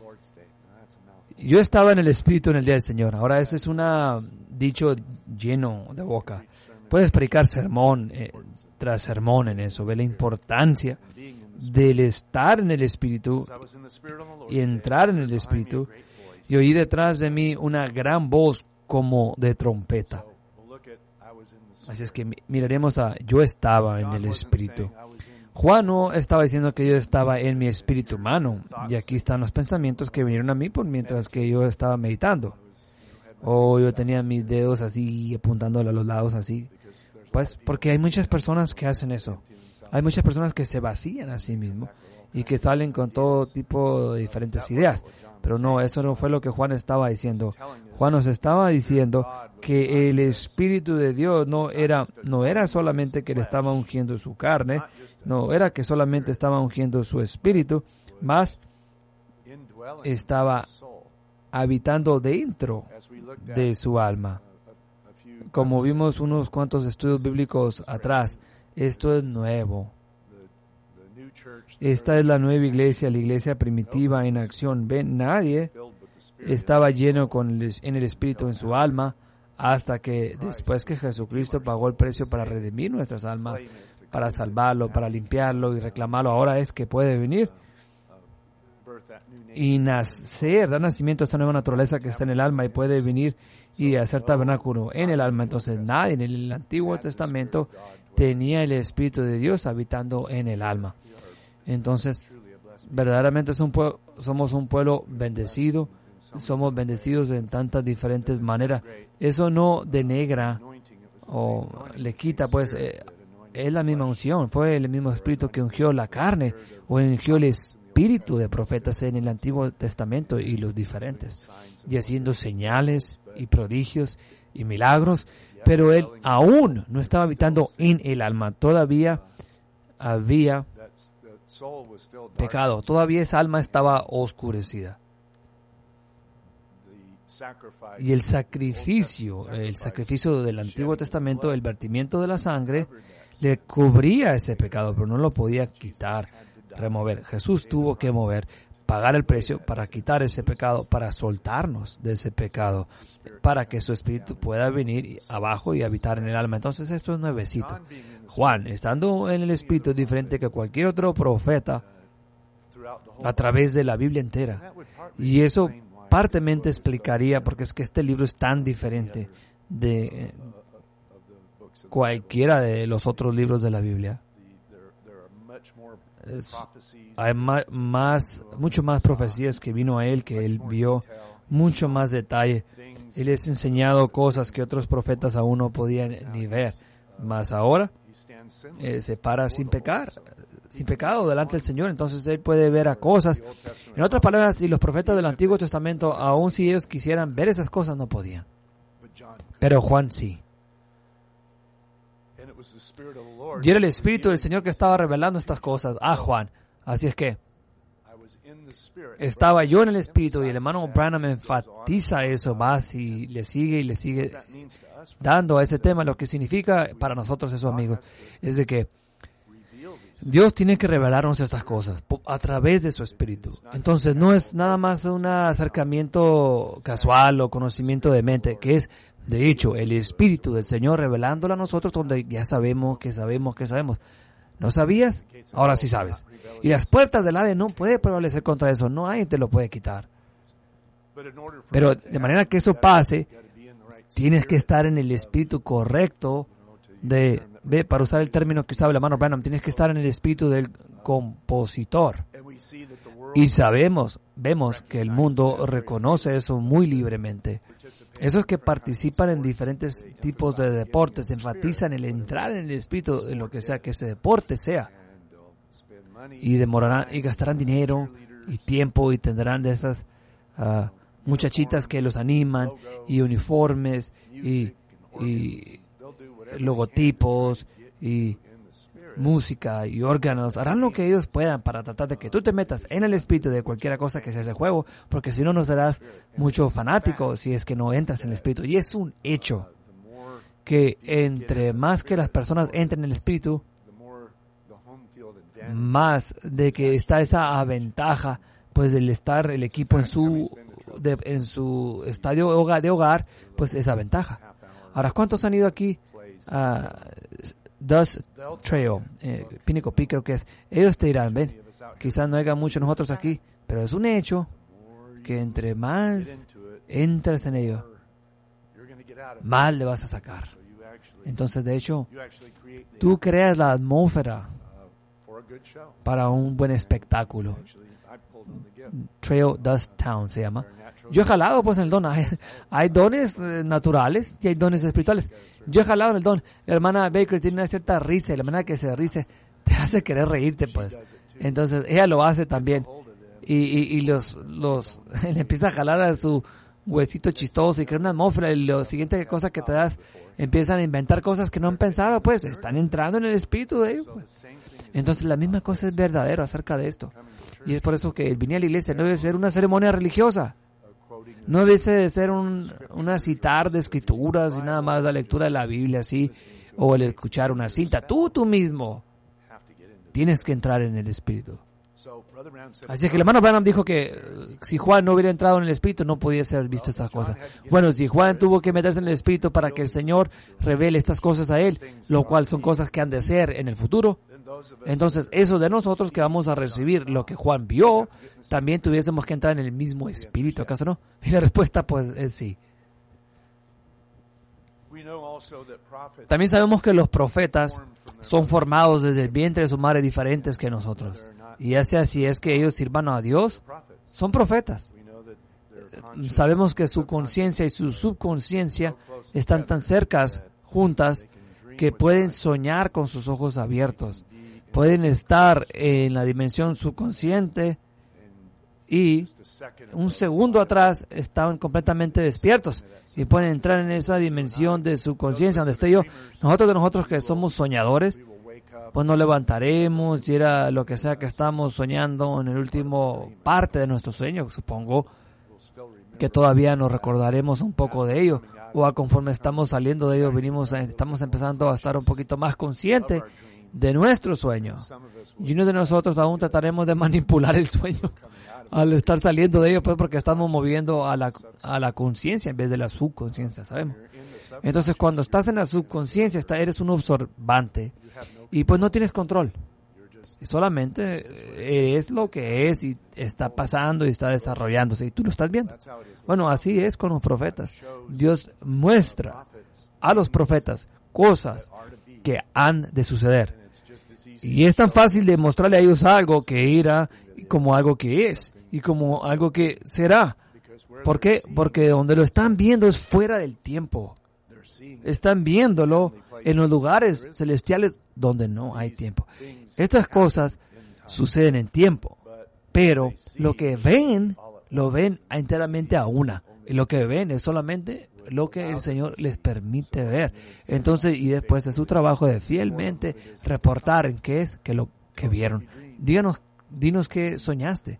yo estaba en el Espíritu en el día del Señor. Ahora ese es un dicho lleno de boca. puedes predicar sermón eh, tras sermón en eso. Ve la importancia del estar en el Espíritu y entrar en el Espíritu. Y oí detrás de mí una gran voz como de trompeta. Así es que miraremos a yo estaba en el Espíritu. Juan no estaba diciendo que yo estaba en mi espíritu humano. Y aquí están los pensamientos que vinieron a mí por mientras que yo estaba meditando. O yo tenía mis dedos así, apuntándole a los lados así. Pues porque hay muchas personas que hacen eso. Hay muchas personas que se vacían a sí mismos y que salen con todo tipo de diferentes ideas. Pero no, eso no fue lo que Juan estaba diciendo. Juan nos estaba diciendo que el Espíritu de Dios no era, no era solamente que le estaba ungiendo su carne, no era que solamente estaba ungiendo su espíritu, más estaba habitando dentro de su alma. Como vimos unos cuantos estudios bíblicos atrás, esto es nuevo. Esta es la nueva iglesia, la iglesia primitiva en acción. Ven, nadie estaba lleno con el, en el Espíritu en su alma hasta que después que Jesucristo pagó el precio para redimir nuestras almas, para salvarlo, para limpiarlo y reclamarlo. Ahora es que puede venir y nacer, dar nacimiento a esta nueva naturaleza que está en el alma y puede venir y hacer tabernáculo en el alma. Entonces nadie en el Antiguo Testamento tenía el Espíritu de Dios habitando en el alma. Entonces, verdaderamente es un pue- somos un pueblo bendecido, somos bendecidos en tantas diferentes maneras. Eso no denegra o le quita, pues, eh, es la misma unción, fue el mismo Espíritu que ungió la carne o ungió el Espíritu de profetas en el Antiguo Testamento y los diferentes, y haciendo señales y prodigios y milagros, pero él aún no estaba habitando en el alma, todavía había pecado, todavía esa alma estaba oscurecida. Y el sacrificio, el sacrificio del Antiguo Testamento, el vertimiento de la sangre, le cubría ese pecado, pero no lo podía quitar, remover. Jesús tuvo que mover, pagar el precio para quitar ese pecado, para soltarnos de ese pecado, para que su espíritu pueda venir abajo y habitar en el alma. Entonces esto es nuevecito. Juan, estando en el espíritu, es diferente que cualquier otro profeta a través de la Biblia entera. Y eso partemente explicaría porque es que este libro es tan diferente de cualquiera de los otros libros de la Biblia. Es, hay más, más, mucho más profecías que vino a él, que él vio, mucho más detalle. Él les ha enseñado cosas que otros profetas aún no podían ni ver. Mas ahora eh, se para sin pecar, sin pecado delante del Señor. Entonces él puede ver a cosas. En otras palabras, si los profetas del Antiguo Testamento, aun si ellos quisieran ver esas cosas, no podían. Pero Juan sí. Y era el Espíritu del Señor que estaba revelando estas cosas a Juan. Así es que estaba yo en el Espíritu, y el hermano Branham enfatiza eso más y le sigue y le sigue dando a ese tema. Lo que significa para nosotros eso, amigos, es de que Dios tiene que revelarnos estas cosas a través de su Espíritu. Entonces no es nada más un acercamiento casual o conocimiento de mente, que es de hecho el Espíritu del Señor revelándolo a nosotros, donde ya sabemos que sabemos que sabemos. ¿No sabías? Ahora sí sabes. Y las puertas del Hades no puede prevalecer contra eso. No hay, te lo puede quitar. Pero de manera que eso pase, tienes que estar en el espíritu correcto de, ve, para usar el término que usaba el hermano Branham, tienes que estar en el espíritu del compositor. Y sabemos, vemos que el mundo reconoce eso muy libremente. Esos que participan en diferentes tipos de deportes enfatizan el entrar en el espíritu en lo que sea que ese deporte sea. Y demorarán y gastarán dinero y tiempo y tendrán de esas uh, muchachitas que los animan y uniformes y, y logotipos y música y órganos. Harán lo que ellos puedan para tratar de que tú te metas en el espíritu de cualquier cosa que sea ese juego, porque si no, no serás mucho fanático si es que no entras en el espíritu. Y es un hecho que entre más que las personas entren en el espíritu, más de que está esa ventaja, pues del estar el equipo en su de, en su estadio de hogar, pues esa ventaja. Ahora, ¿cuántos han ido aquí uh, Dust Trail, eh, Pinnacle Peak creo que es, ellos te dirán, ven, quizás no haya muchos nosotros aquí, pero es un hecho que entre más entres en ello, más le vas a sacar. Entonces, de hecho, tú creas la atmósfera para un buen espectáculo. Trail Dust Town se llama. Yo he jalado pues en el don. Hay, hay dones eh, naturales y hay dones espirituales. Yo he jalado en el don. La hermana Baker tiene una cierta risa y la manera que se ríe te hace querer reírte pues. Entonces ella lo hace también. Y, y, y los, los, le empieza a jalar a su huesito chistoso y crea una atmósfera y lo siguiente cosa que te das, empiezan a inventar cosas que no han pensado, pues están entrando en el espíritu de ellos. Pues. Entonces la misma cosa es verdadero acerca de esto. Y es por eso que el venir a la iglesia no debe ser una ceremonia religiosa. No debe ser un, una citar de escrituras y nada más la lectura de la Biblia así, o el escuchar una cinta. Tú, tú mismo, tienes que entrar en el espíritu. Así que el hermano Branham dijo que uh, si Juan no hubiera entrado en el espíritu no podía ser visto estas cosas. Bueno, si Juan tuvo que meterse en el espíritu para que el Señor revele estas cosas a él, lo cual son cosas que han de ser en el futuro, entonces eso de nosotros que vamos a recibir lo que Juan vio, también tuviésemos que entrar en el mismo espíritu, ¿acaso no? Y la respuesta pues es sí. También sabemos que los profetas son formados desde el vientre de su madre diferentes que nosotros. Y ya sea si es que ellos sirvan a Dios, son profetas. Sabemos que su conciencia y su subconsciencia están tan cercas, juntas, que pueden soñar con sus ojos abiertos. Pueden estar en la dimensión subconsciente y un segundo atrás estaban completamente despiertos y pueden entrar en esa dimensión de subconsciencia donde estoy yo. Nosotros de nosotros que somos soñadores, pues nos levantaremos y era lo que sea que estamos soñando en el último parte de nuestro sueño. Supongo que todavía nos recordaremos un poco de ello, o a conforme estamos saliendo de ello, venimos a, estamos empezando a estar un poquito más conscientes de nuestro sueño. Y uno de nosotros aún trataremos de manipular el sueño al estar saliendo de ello, pues porque estamos moviendo a la, a la conciencia en vez de la subconsciencia, ¿sabemos? Entonces, cuando estás en la subconsciencia, está, eres un observante y pues no tienes control. Y solamente es lo que es y está pasando y está desarrollándose y tú lo estás viendo. Bueno, así es con los profetas. Dios muestra a los profetas cosas que han de suceder. Y es tan fácil de mostrarle a ellos algo que irá como algo que es y como algo que será. ¿Por qué? Porque donde lo están viendo es fuera del tiempo. Están viéndolo en los lugares celestiales donde no hay tiempo. Estas cosas suceden en tiempo, pero lo que ven, lo ven enteramente a una. Y lo que ven es solamente lo que el Señor les permite ver. Entonces, y después es su trabajo de fielmente reportar en qué es que lo que vieron. Díganos, dinos qué soñaste.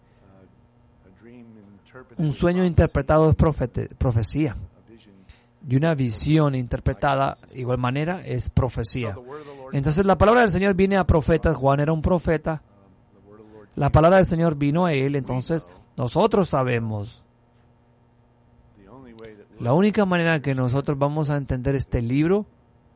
Un sueño interpretado es profete, profecía. Y una visión interpretada, de igual manera, es profecía. Entonces la palabra del Señor viene a profetas. Juan era un profeta. La palabra del Señor vino a él. Entonces nosotros sabemos. La única manera que nosotros vamos a entender este libro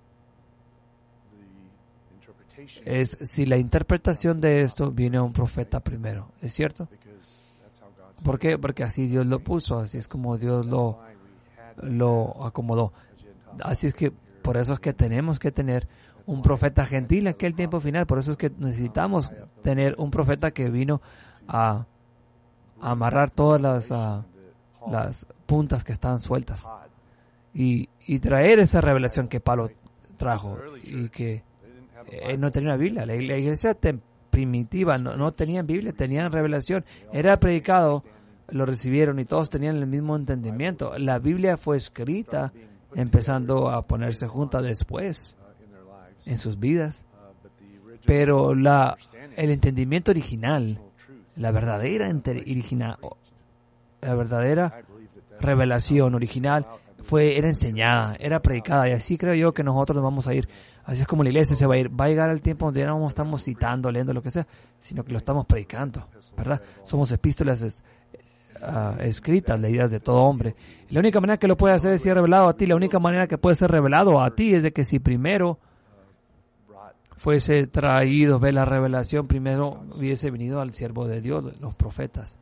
es si la interpretación de esto viene a un profeta primero. ¿Es cierto? ¿Por qué? Porque así Dios lo puso. Así es como Dios lo... lo acomodó. Así es que por eso es que tenemos que tener un profeta gentil en aquel tiempo final. Por eso es que necesitamos tener un profeta que vino a, a amarrar todas las, uh, las puntas que estaban sueltas y, y traer esa revelación que Pablo trajo y que eh, no tenía una Biblia. La, la iglesia tem, primitiva no, no tenían Biblia, tenían revelación. Era predicado, lo recibieron y todos tenían el mismo entendimiento. La Biblia fue escrita empezando a ponerse junta después en sus vidas, pero la el entendimiento original, la verdadera original, la verdadera revelación original fue era enseñada, era predicada, y así creo yo que nosotros nos vamos a ir. Así es como la iglesia se va a ir. Va a llegar el tiempo donde ya no estamos citando, leyendo, lo que sea, sino que lo estamos predicando, ¿verdad? Somos epístolas uh, escritas, leídas de todo hombre. Y la única manera que lo puede hacer es ser revelado a ti. La única manera que puede ser revelado a ti es de que si primero fuese traído, ve la revelación, primero hubiese venido al siervo de Dios, los profetas.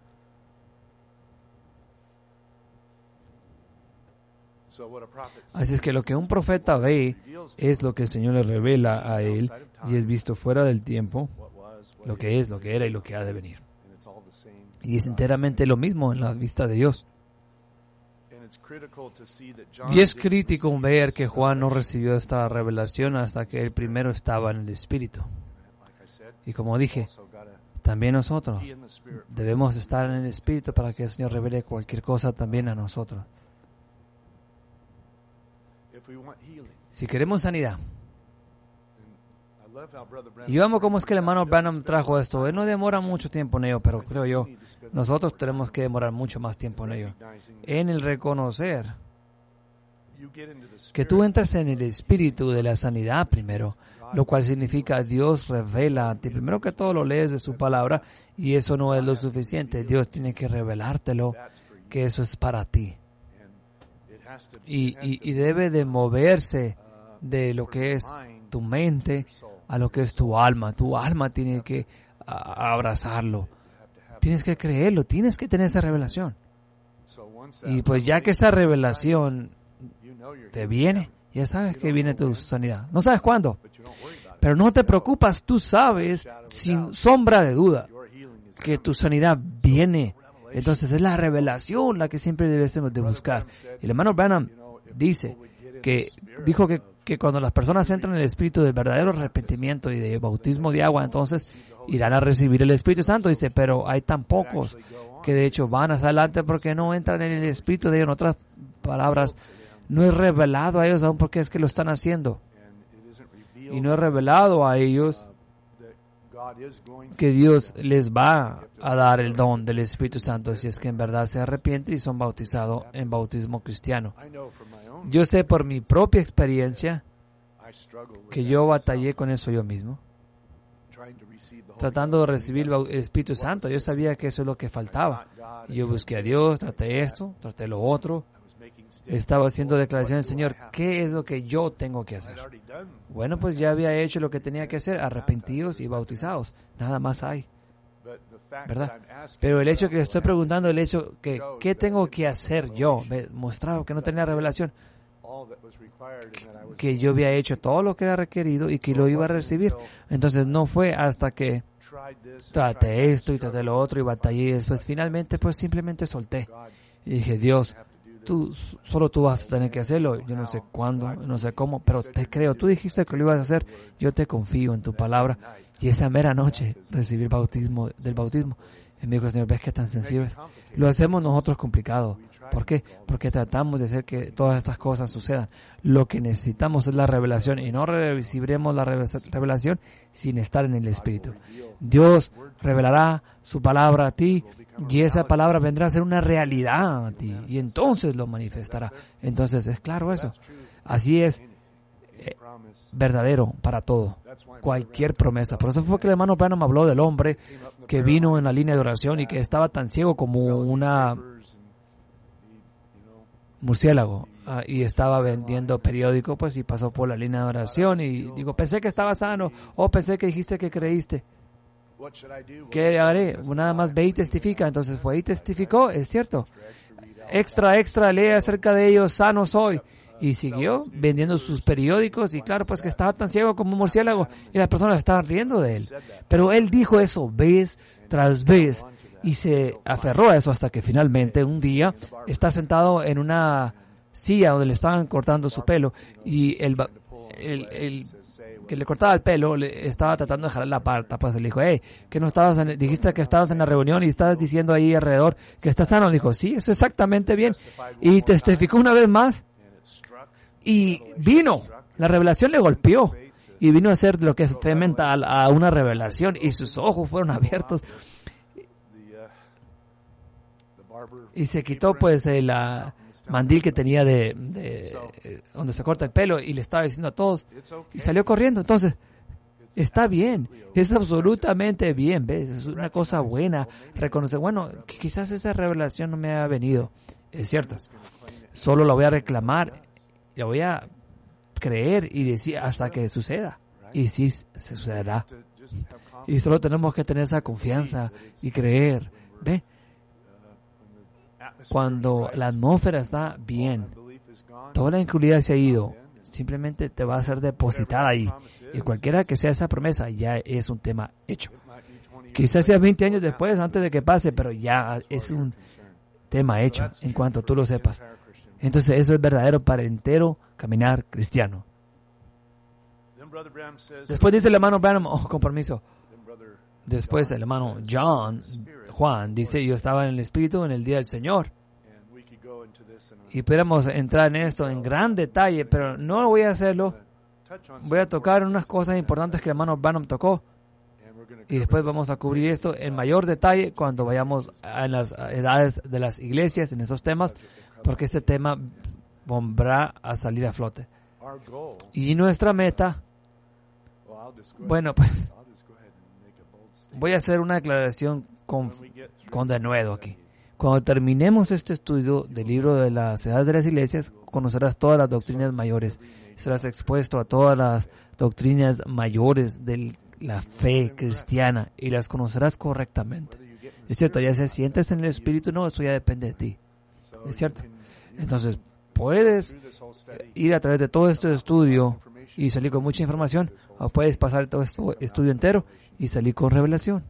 Así es que lo que un profeta ve es lo que el Señor le revela a él y es visto fuera del tiempo, lo que es, lo que era y lo que ha de venir. Y es enteramente lo mismo en la vista de Dios. Y es crítico ver que Juan no recibió esta revelación hasta que él primero estaba en el Espíritu. Y como dije, también nosotros debemos estar en el Espíritu para que el Señor revele cualquier cosa también a nosotros. Si queremos sanidad, y yo amo cómo es que el hermano Branham trajo esto. Él no demora mucho tiempo en ello, pero creo yo, nosotros tenemos que demorar mucho más tiempo en ello. En el reconocer que tú entras en el espíritu de la sanidad primero, lo cual significa Dios revela a ti. Primero que todo lo lees de su palabra y eso no es lo suficiente. Dios tiene que revelártelo, que eso es para ti. Y, y, y debe de moverse de lo que es tu mente a lo que es tu alma. Tu alma tiene que a, abrazarlo. Tienes que creerlo, tienes que tener esa revelación. Y pues ya que esa revelación te viene, ya sabes que viene tu sanidad. No sabes cuándo, pero no te preocupas, tú sabes sin sombra de duda que tu sanidad viene. Entonces es la revelación la que siempre debemos de buscar. Y el hermano Branham dice que dijo que, que cuando las personas entran en el espíritu del verdadero arrepentimiento y de bautismo de agua, entonces irán a recibir el Espíritu Santo. Dice, pero hay tan pocos que de hecho van hacia adelante porque no entran en el espíritu de ellos. En otras palabras, no es revelado a ellos aún porque es que lo están haciendo. Y no es revelado a ellos que Dios les va a dar el don del Espíritu Santo si es que en verdad se arrepienten y son bautizados en bautismo cristiano. Yo sé por mi propia experiencia que yo batallé con eso yo mismo, tratando de recibir el Espíritu Santo. Yo sabía que eso es lo que faltaba. Yo busqué a Dios, traté esto, traté lo otro. Estaba haciendo declaraciones, Señor, ¿qué es lo que yo tengo que hacer? Bueno, pues ya había hecho lo que tenía que hacer, arrepentidos y bautizados. Nada más hay, ¿verdad? Pero el hecho que estoy preguntando, el hecho que, ¿qué tengo que hacer yo? Me mostraba que no tenía revelación, que yo había hecho todo lo que era requerido y que lo iba a recibir. Entonces no fue hasta que traté esto y traté lo otro y batallé y después finalmente pues simplemente solté. Y dije, Dios, tú, solo tú vas a tener que hacerlo. Yo no sé cuándo, no sé cómo, pero te creo. Tú dijiste que lo ibas a hacer. Yo te confío en tu palabra. Y esa mera noche recibí el bautismo del bautismo. Y me dijo, Señor, ¿ves que tan sensibles? Lo hacemos nosotros complicado. ¿Por qué? Porque tratamos de hacer que todas estas cosas sucedan. Lo que necesitamos es la revelación y no recibiremos la revelación sin estar en el Espíritu. Dios revelará su palabra a ti y esa palabra vendrá a ser una realidad a ti y entonces lo manifestará. Entonces es claro eso. Así es eh, verdadero para todo. Cualquier promesa. Por eso fue que el hermano Branham habló del hombre que vino en la línea de oración y que estaba tan ciego como una murciélago uh, y estaba vendiendo periódico, pues, y pasó por la línea de oración y digo, pensé que estaba sano, o pensé que dijiste que creíste. ¿Qué haré? Nada más ve y testifica. Entonces fue y testificó, es cierto. Extra, extra, lee acerca de ellos, sano soy. Y siguió vendiendo sus periódicos y claro, pues que estaba tan ciego como un murciélago y las personas estaban riendo de él. Pero él dijo eso vez tras vez. Y se aferró a eso hasta que finalmente un día está sentado en una silla donde le estaban cortando su pelo y el, el, el que le cortaba el pelo le estaba tratando de jalar la pata. Pues le dijo, hey, que no estabas en, dijiste que estabas en la reunión y estabas diciendo ahí alrededor que estás sano. Dijo, sí, eso es exactamente bien. Y testificó una vez más y vino, la revelación le golpeó y vino a hacer lo que es fe mental a una revelación y sus ojos fueron abiertos. Y se quitó pues el uh, mandil que tenía de, de eh, donde se corta el pelo y le estaba diciendo a todos y salió corriendo. Entonces Está bien, es absolutamente bien, ¿ves? Es una cosa buena reconocer, bueno, que quizás esa revelación no me ha venido. Es cierto, solo la voy a reclamar, la voy a creer y decir hasta que suceda. Y sí, se sucederá. Y solo tenemos que tener esa confianza y creer. ¿Ve? Cuando la atmósfera está bien, toda la incredulidad se ha ido, simplemente te va a ser depositada ahí. Y cualquiera que sea esa promesa, ya es un tema hecho. Quizás sea veinte años después, antes de que pase, pero ya es un tema hecho, en cuanto tú lo sepas. Entonces eso es verdadero para el entero caminar cristiano. Después dice el hermano Branham, oh, con permiso. Después el hermano John, Juan, dice, yo estaba en el Espíritu en el día del Señor. Y podemos entrar en esto en gran detalle, pero no voy a hacerlo. Voy a tocar unas cosas importantes que el hermano Branham tocó. Y después vamos a cubrir esto en mayor detalle cuando vayamos a las edades de las iglesias, en esos temas, porque este tema volverá a salir a flote. Y nuestra meta, bueno, pues voy a hacer una declaración con, con denuedo aquí. Cuando terminemos este estudio del libro de las edades de las iglesias, conocerás todas las doctrinas mayores. Serás expuesto a todas las doctrinas mayores de la fe cristiana y las conocerás correctamente. Es cierto, ya se sientes en el Espíritu, no, eso ya depende de ti. Es cierto. Entonces, puedes ir a través de todo este estudio y salir con mucha información, o puedes pasar todo este estudio entero y salir con revelación.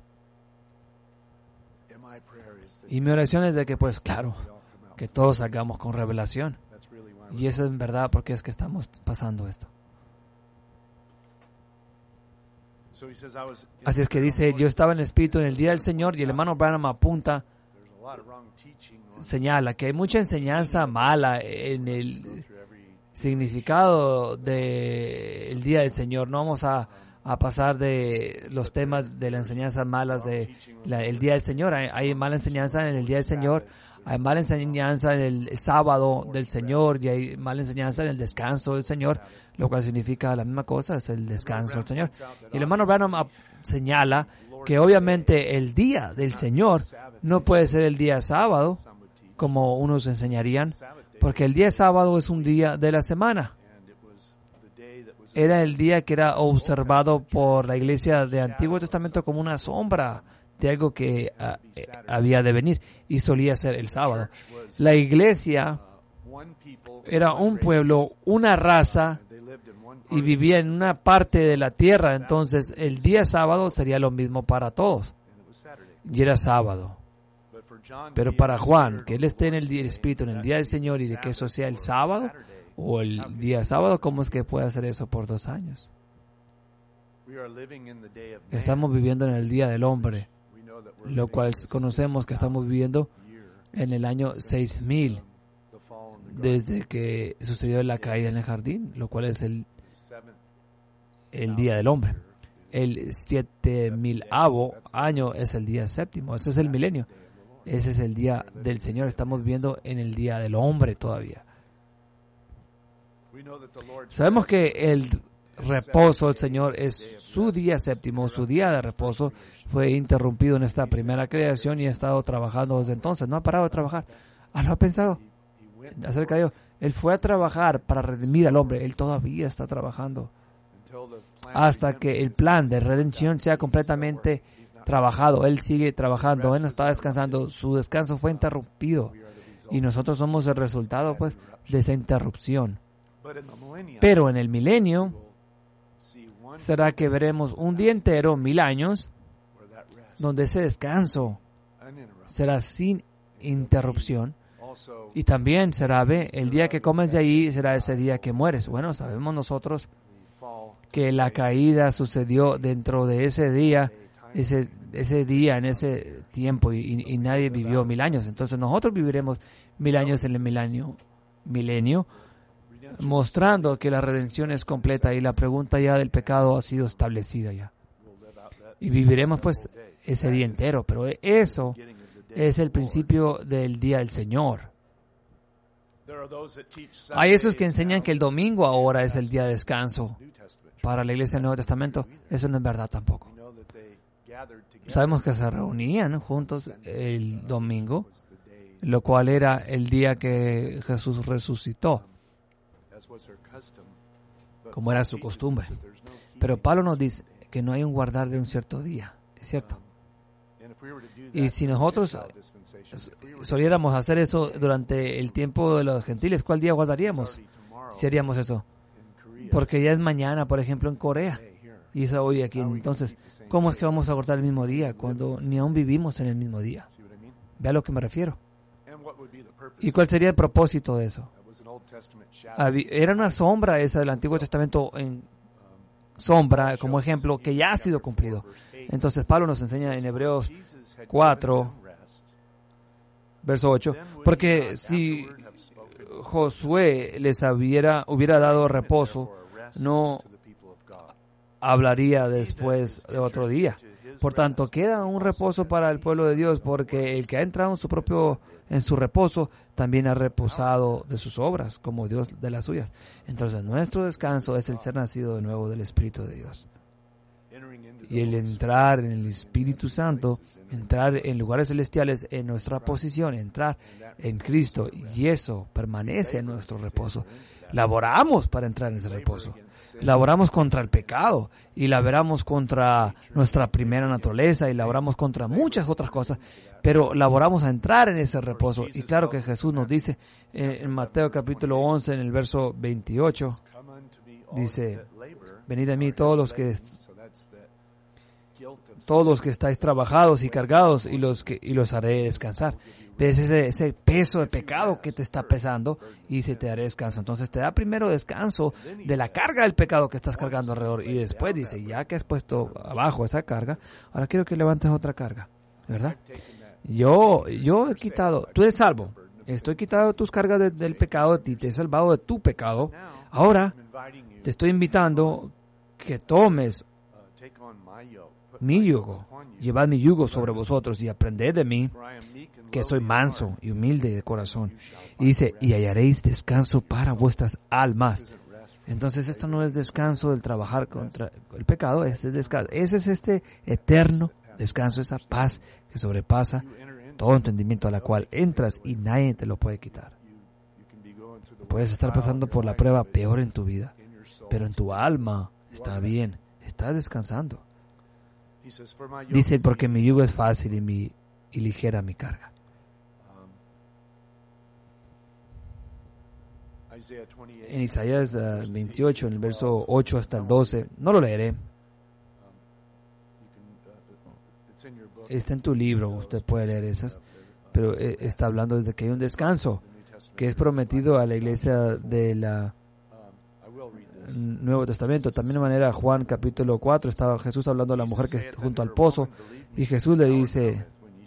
Y mi oración es de que, pues claro, que todos salgamos con revelación. Y eso es verdad porque es que estamos pasando esto. Así es que dice, yo estaba en el Espíritu en el día del Señor, y el hermano Branham apunta, señala que hay mucha enseñanza mala en el significado del día del Señor. No vamos a, a pasar de los temas de las enseñanzas malas de la, el día del Señor. Hay, hay mala enseñanza en el día del Señor, hay mala enseñanza en el sábado del Señor, y hay mala enseñanza en el descanso del Señor, lo cual significa la misma cosa, es el descanso del Señor. Y el hermano Branham señala que obviamente el día del Señor no puede ser el día sábado, como unos enseñarían, porque el día sábado es un día de la semana. Era el día que era observado por la iglesia de Antiguo Testamento como una sombra de algo que uh, había de venir, y solía ser el sábado. La iglesia era un pueblo, una raza, y vivía en una parte de la tierra, entonces el día sábado sería lo mismo para todos, y era sábado. Pero para Juan, que él esté en el día del Espíritu, en el día del Señor, y de que eso sea el sábado, o el día sábado, ¿cómo es que puede hacer eso por dos años? Estamos viviendo en el día del hombre, lo cual conocemos que estamos viviendo en el año seis mil, desde que sucedió la caída en el jardín, lo cual es el, el día del hombre. El siete milavo año es el día séptimo, ese es el milenio. Ese es el día del Señor. Estamos viviendo en el día del hombre todavía. Sabemos que el reposo del Señor es su día séptimo, su día de reposo. Fue interrumpido en esta primera creación y ha estado trabajando desde entonces. No ha parado de trabajar. ¿Ah, lo ha pensado acerca de Dios? Él fue a trabajar para redimir al hombre. Él todavía está trabajando hasta que el plan de redención sea completamente trabajado. Él sigue trabajando, él no está descansando, su descanso fue interrumpido y nosotros somos el resultado, pues, de esa interrupción. Pero en el milenio será que veremos un día entero, mil años, donde ese descanso será sin interrupción, y también será, ve, el día que comes de ahí será ese día que mueres. Bueno, sabemos nosotros que la caída sucedió dentro de ese día, ese ese día, en ese tiempo, y, y, y nadie vivió mil años. Entonces nosotros viviremos mil años en el milenio, milenio, mostrando que la redención es completa y la pregunta ya del pecado ha sido establecida ya. Y viviremos pues ese día entero, pero eso es el principio del día del Señor. Hay esos que enseñan que el domingo ahora es el día de descanso para la iglesia del Nuevo Testamento, eso no es verdad tampoco. Sabemos que se reunían juntos el domingo, lo cual era el día que Jesús resucitó, como era su costumbre. Pero Pablo nos dice que no hay un guardar de un cierto día, ¿es cierto? Y si nosotros soliéramos hacer eso durante el tiempo de los gentiles, ¿cuál día guardaríamos si haríamos eso? Porque ya es mañana, por ejemplo, en Corea, y es hoy aquí. Entonces, ¿cómo es que vamos a guardar el mismo día cuando ni aún vivimos en el mismo día? ¿Ve a lo que me refiero? ¿Y cuál sería el propósito de eso? Era una sombra esa del Antiguo Testamento, en sombra, como ejemplo, que ya ha sido cumplido. Entonces Pablo nos enseña en Hebreos cuatro, verso ocho, porque si Josué les hubiera, hubiera dado reposo, no hablaría después de otro día. Por tanto, queda un reposo para el pueblo de Dios, porque el que ha entrado en su propio, en su reposo, también ha reposado de sus obras, como Dios de las suyas. Entonces, nuestro descanso es el ser nacido de nuevo del Espíritu de Dios. Y el entrar en el Espíritu Santo, entrar en lugares celestiales, en nuestra posición, entrar en Cristo, y eso permanece en nuestro reposo. Laboramos para entrar en ese reposo. Laboramos contra el pecado, y laboramos contra nuestra primera naturaleza, y laboramos contra muchas otras cosas, pero laboramos a entrar en ese reposo. Y claro que Jesús nos dice eh, en Mateo capítulo once, en el verso veintiocho, dice: venid a mí todos los que todos los que estáis trabajados y cargados, y los que y los haré descansar. Ves ese, ese peso de pecado que te está pesando, y se te hará descanso. Entonces te da primero descanso de la carga del pecado que estás cargando alrededor, y después dice, ya que has puesto abajo esa carga, ahora quiero que levantes otra carga, ¿verdad? Yo, yo he quitado, tú eres salvo, estoy quitando tus cargas de, del pecado, y te he salvado de tu pecado. Ahora te estoy invitando que tomes mi yugo, llevad mi yugo sobre vosotros y aprended de mí, que soy manso y humilde de corazón. Y dice, y hallaréis descanso para vuestras almas. Entonces esto no es descanso del trabajar contra el pecado, este es descanso. Ese es este eterno descanso, esa paz que sobrepasa todo entendimiento, a la cual entras y nadie te lo puede quitar. Puedes estar pasando por la prueba peor en tu vida, pero en tu alma está bien, estás descansando. Dice, porque mi yugo es fácil y, mi, y ligera mi carga. En Isaías uh, veintiocho, en el verso ocho hasta el doce, no lo leeré. Está en tu libro, usted puede leer esas, pero eh, está hablando desde que hay un descanso que es prometido a la iglesia de la Nuevo Testamento. También de manera, Juan capítulo cuatro, estaba Jesús hablando a la mujer que está junto al pozo, y Jesús le dice,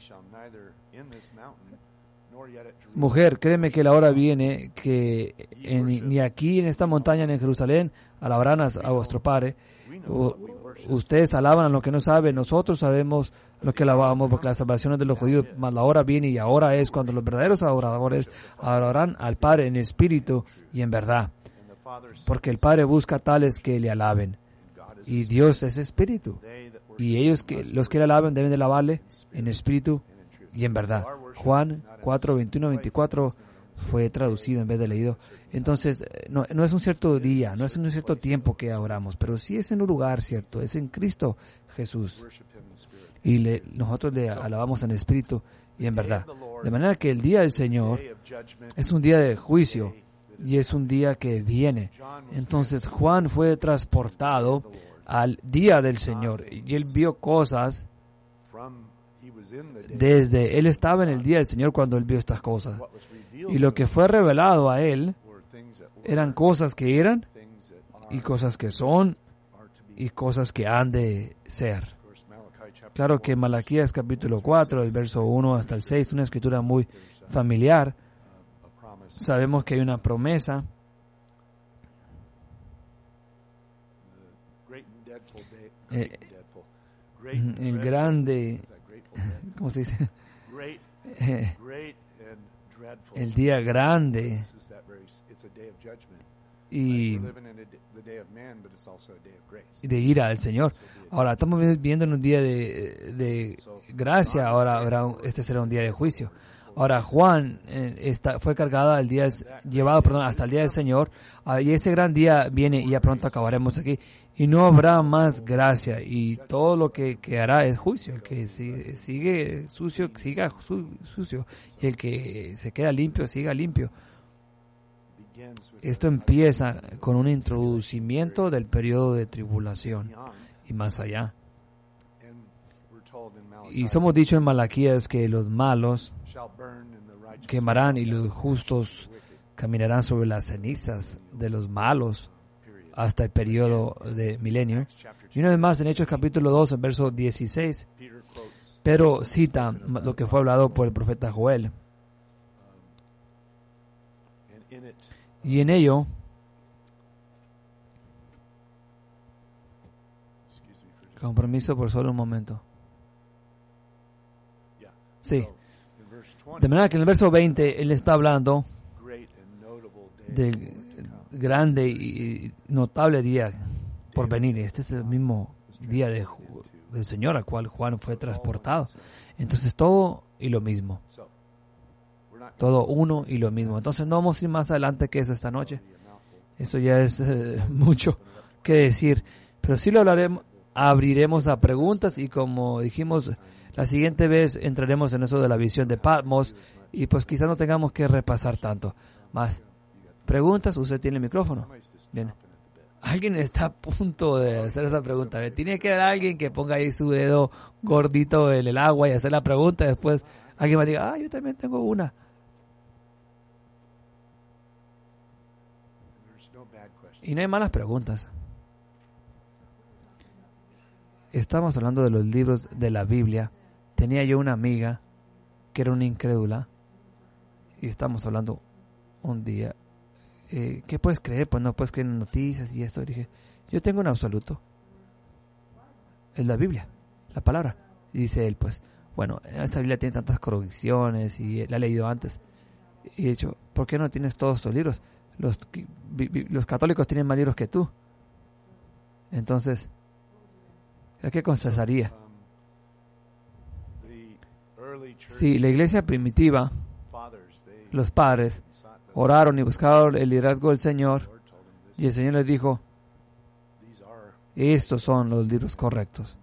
mujer, créeme que la hora viene que en, ni aquí en esta montaña ni en Jerusalén alabarán a, a vuestro Padre. U, ustedes alaban a lo que no saben, nosotros sabemos lo que alabamos, porque la salvación es de los judíos, mas la hora viene y ahora es cuando los verdaderos adoradores adorarán al Padre en espíritu y en verdad. Porque el Padre busca tales que le alaben, y Dios es espíritu, y ellos que los que le alaben deben de alabarle en espíritu y en verdad. Juan cuatro, veintiuno, veinticuatro fue traducido en vez de leído. Entonces, no, no es un cierto día, no es un cierto tiempo que oramos, pero sí es en un lugar cierto, es en Cristo Jesús. Y le, nosotros le alabamos en espíritu y en verdad. De manera que el día del Señor es un día de juicio, y es un día que viene. Entonces Juan fue transportado al día del Señor, y él vio cosas desde, él estaba en el día del Señor cuando él vio estas cosas. Y lo que fue revelado a él eran cosas que eran, y cosas que son, y cosas que han de ser. Claro que Malaquías capítulo cuatro, el verso uno hasta el seis, una escritura muy familiar. Sabemos que hay una promesa. Eh, el grande, ¿cómo se dice? Eh, el día grande. y, y de ira al Señor. Ahora estamos viviendo en un día de, de gracia, ahora habrá un- este será un día de juicio. Ahora Juan eh, está, fue cargado al día, llevado perdón, hasta el día del Señor, ah, y ese gran día viene y ya pronto acabaremos aquí. Y no habrá más gracia y todo lo que, que hará es juicio. El que sigue, sigue sucio, siga su- sucio. Y el que se queda limpio, siga limpio. Esto empieza con un introducimiento del periodo de tribulación y más allá. Y somos dicho en Malaquías que los malos quemarán y los justos caminarán sobre las cenizas de los malos hasta el periodo de milenio. Y una vez más en Hechos capítulo dos, en verso dieciséis, Pedro cita lo que fue hablado por el profeta Joel. Y en ello, compromiso por solo un momento. Sí. De manera que en el verso veinte, él está hablando del grande y notable día por venir. Este es el mismo día de, del Señor al cual Juan fue transportado. Entonces todo y lo mismo. Todo uno y lo mismo. Entonces no vamos a ir más adelante que eso esta noche. Eso ya es eh, mucho que decir. Pero sí lo hablaremos, abriremos a preguntas y como dijimos, la siguiente vez entraremos en eso de la visión de Patmos y pues quizás no tengamos que repasar tanto. Más preguntas, usted tiene el micrófono. Bien. Alguien está a punto de hacer esa pregunta. Tiene que haber alguien que ponga ahí su dedo gordito en el agua y hacer la pregunta. Después alguien va a decir, ah, yo también tengo una. Y no hay malas preguntas. Estamos hablando de los libros de la Biblia. Tenía yo una amiga que era una incrédula. Y estamos hablando un día. Eh, ¿Qué puedes creer? Pues no puedes creer en noticias y esto. Y dije, yo tengo un absoluto. Es la Biblia, la palabra. Y dice él, pues, bueno, esa Biblia tiene tantas correcciones y la he leído antes. Y he dicho, ¿por qué no tienes todos estos libros? Los, los católicos tienen más libros que tú. Entonces, ¿a qué contestaría? Sí, la iglesia primitiva, los padres, oraron y buscaron el liderazgo del Señor y el Señor les dijo, estos son los libros correctos.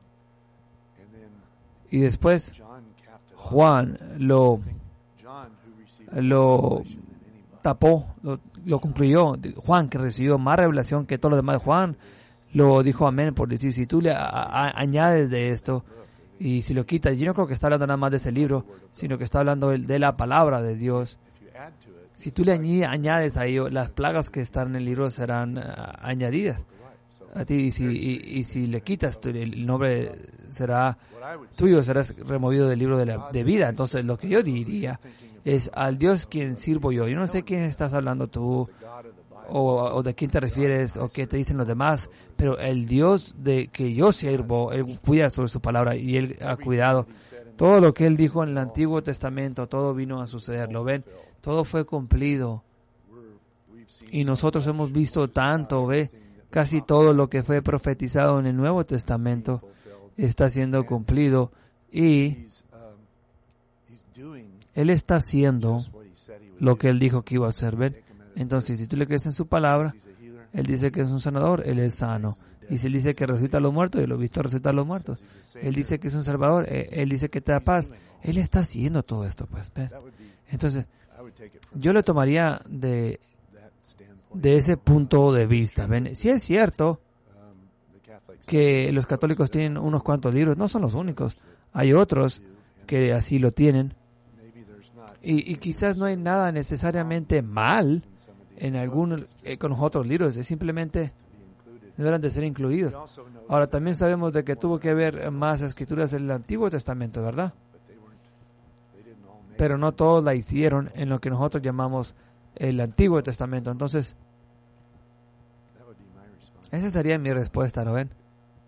Y después, Juan lo, lo tapó, lo, lo concluyó. Juan, que recibió más revelación que todos los demás, Juan lo dijo amén por decir, si tú le a, a, añades de esto y si lo quitas, yo no creo que está hablando nada más de ese libro, sino que está hablando de la palabra de Dios. Si tú le añades a ello, las plagas que están en el libro serán uh, añadidas a ti, y si, y, y si le quitas, tu, el nombre será tuyo, serás removido del libro de, la, de vida. Entonces lo que yo diría es al Dios quien sirvo yo. Yo no sé quién estás hablando tú, o, o de quién te refieres, o qué te dicen los demás, pero el Dios de que yo sirvo, Él cuida sobre su palabra y Él ha cuidado. Todo lo que Él dijo en el Antiguo Testamento, todo vino a suceder, ¿lo ven? Todo fue cumplido. Y nosotros hemos visto tanto, ¿ve? Casi todo lo que fue profetizado en el Nuevo Testamento está siendo cumplido. Y Él está haciendo lo que Él dijo que iba a hacer, ¿ven? Entonces, si tú le crees en su palabra, Él dice que es un sanador, Él es sano. Y si Él dice que resucita a los muertos, Él lo ha visto resucitar a los muertos. Él dice que es un salvador, Él dice que te da paz. Él está haciendo todo esto, pues, ¿ven? Entonces, yo lo tomaría de, de ese punto de vista. ¿Ven? Si es cierto que los católicos tienen unos cuantos libros, no son los únicos. Hay otros que así lo tienen. Y, y quizás no hay nada necesariamente mal en algunos eh, con los otros libros. Es simplemente no deben de ser incluidos. Ahora, también sabemos de que tuvo que haber más escrituras del Antiguo Testamento, ¿verdad? Pero no todos la hicieron en lo que nosotros llamamos el Antiguo Testamento. Entonces, esa sería mi respuesta, ¿no ven?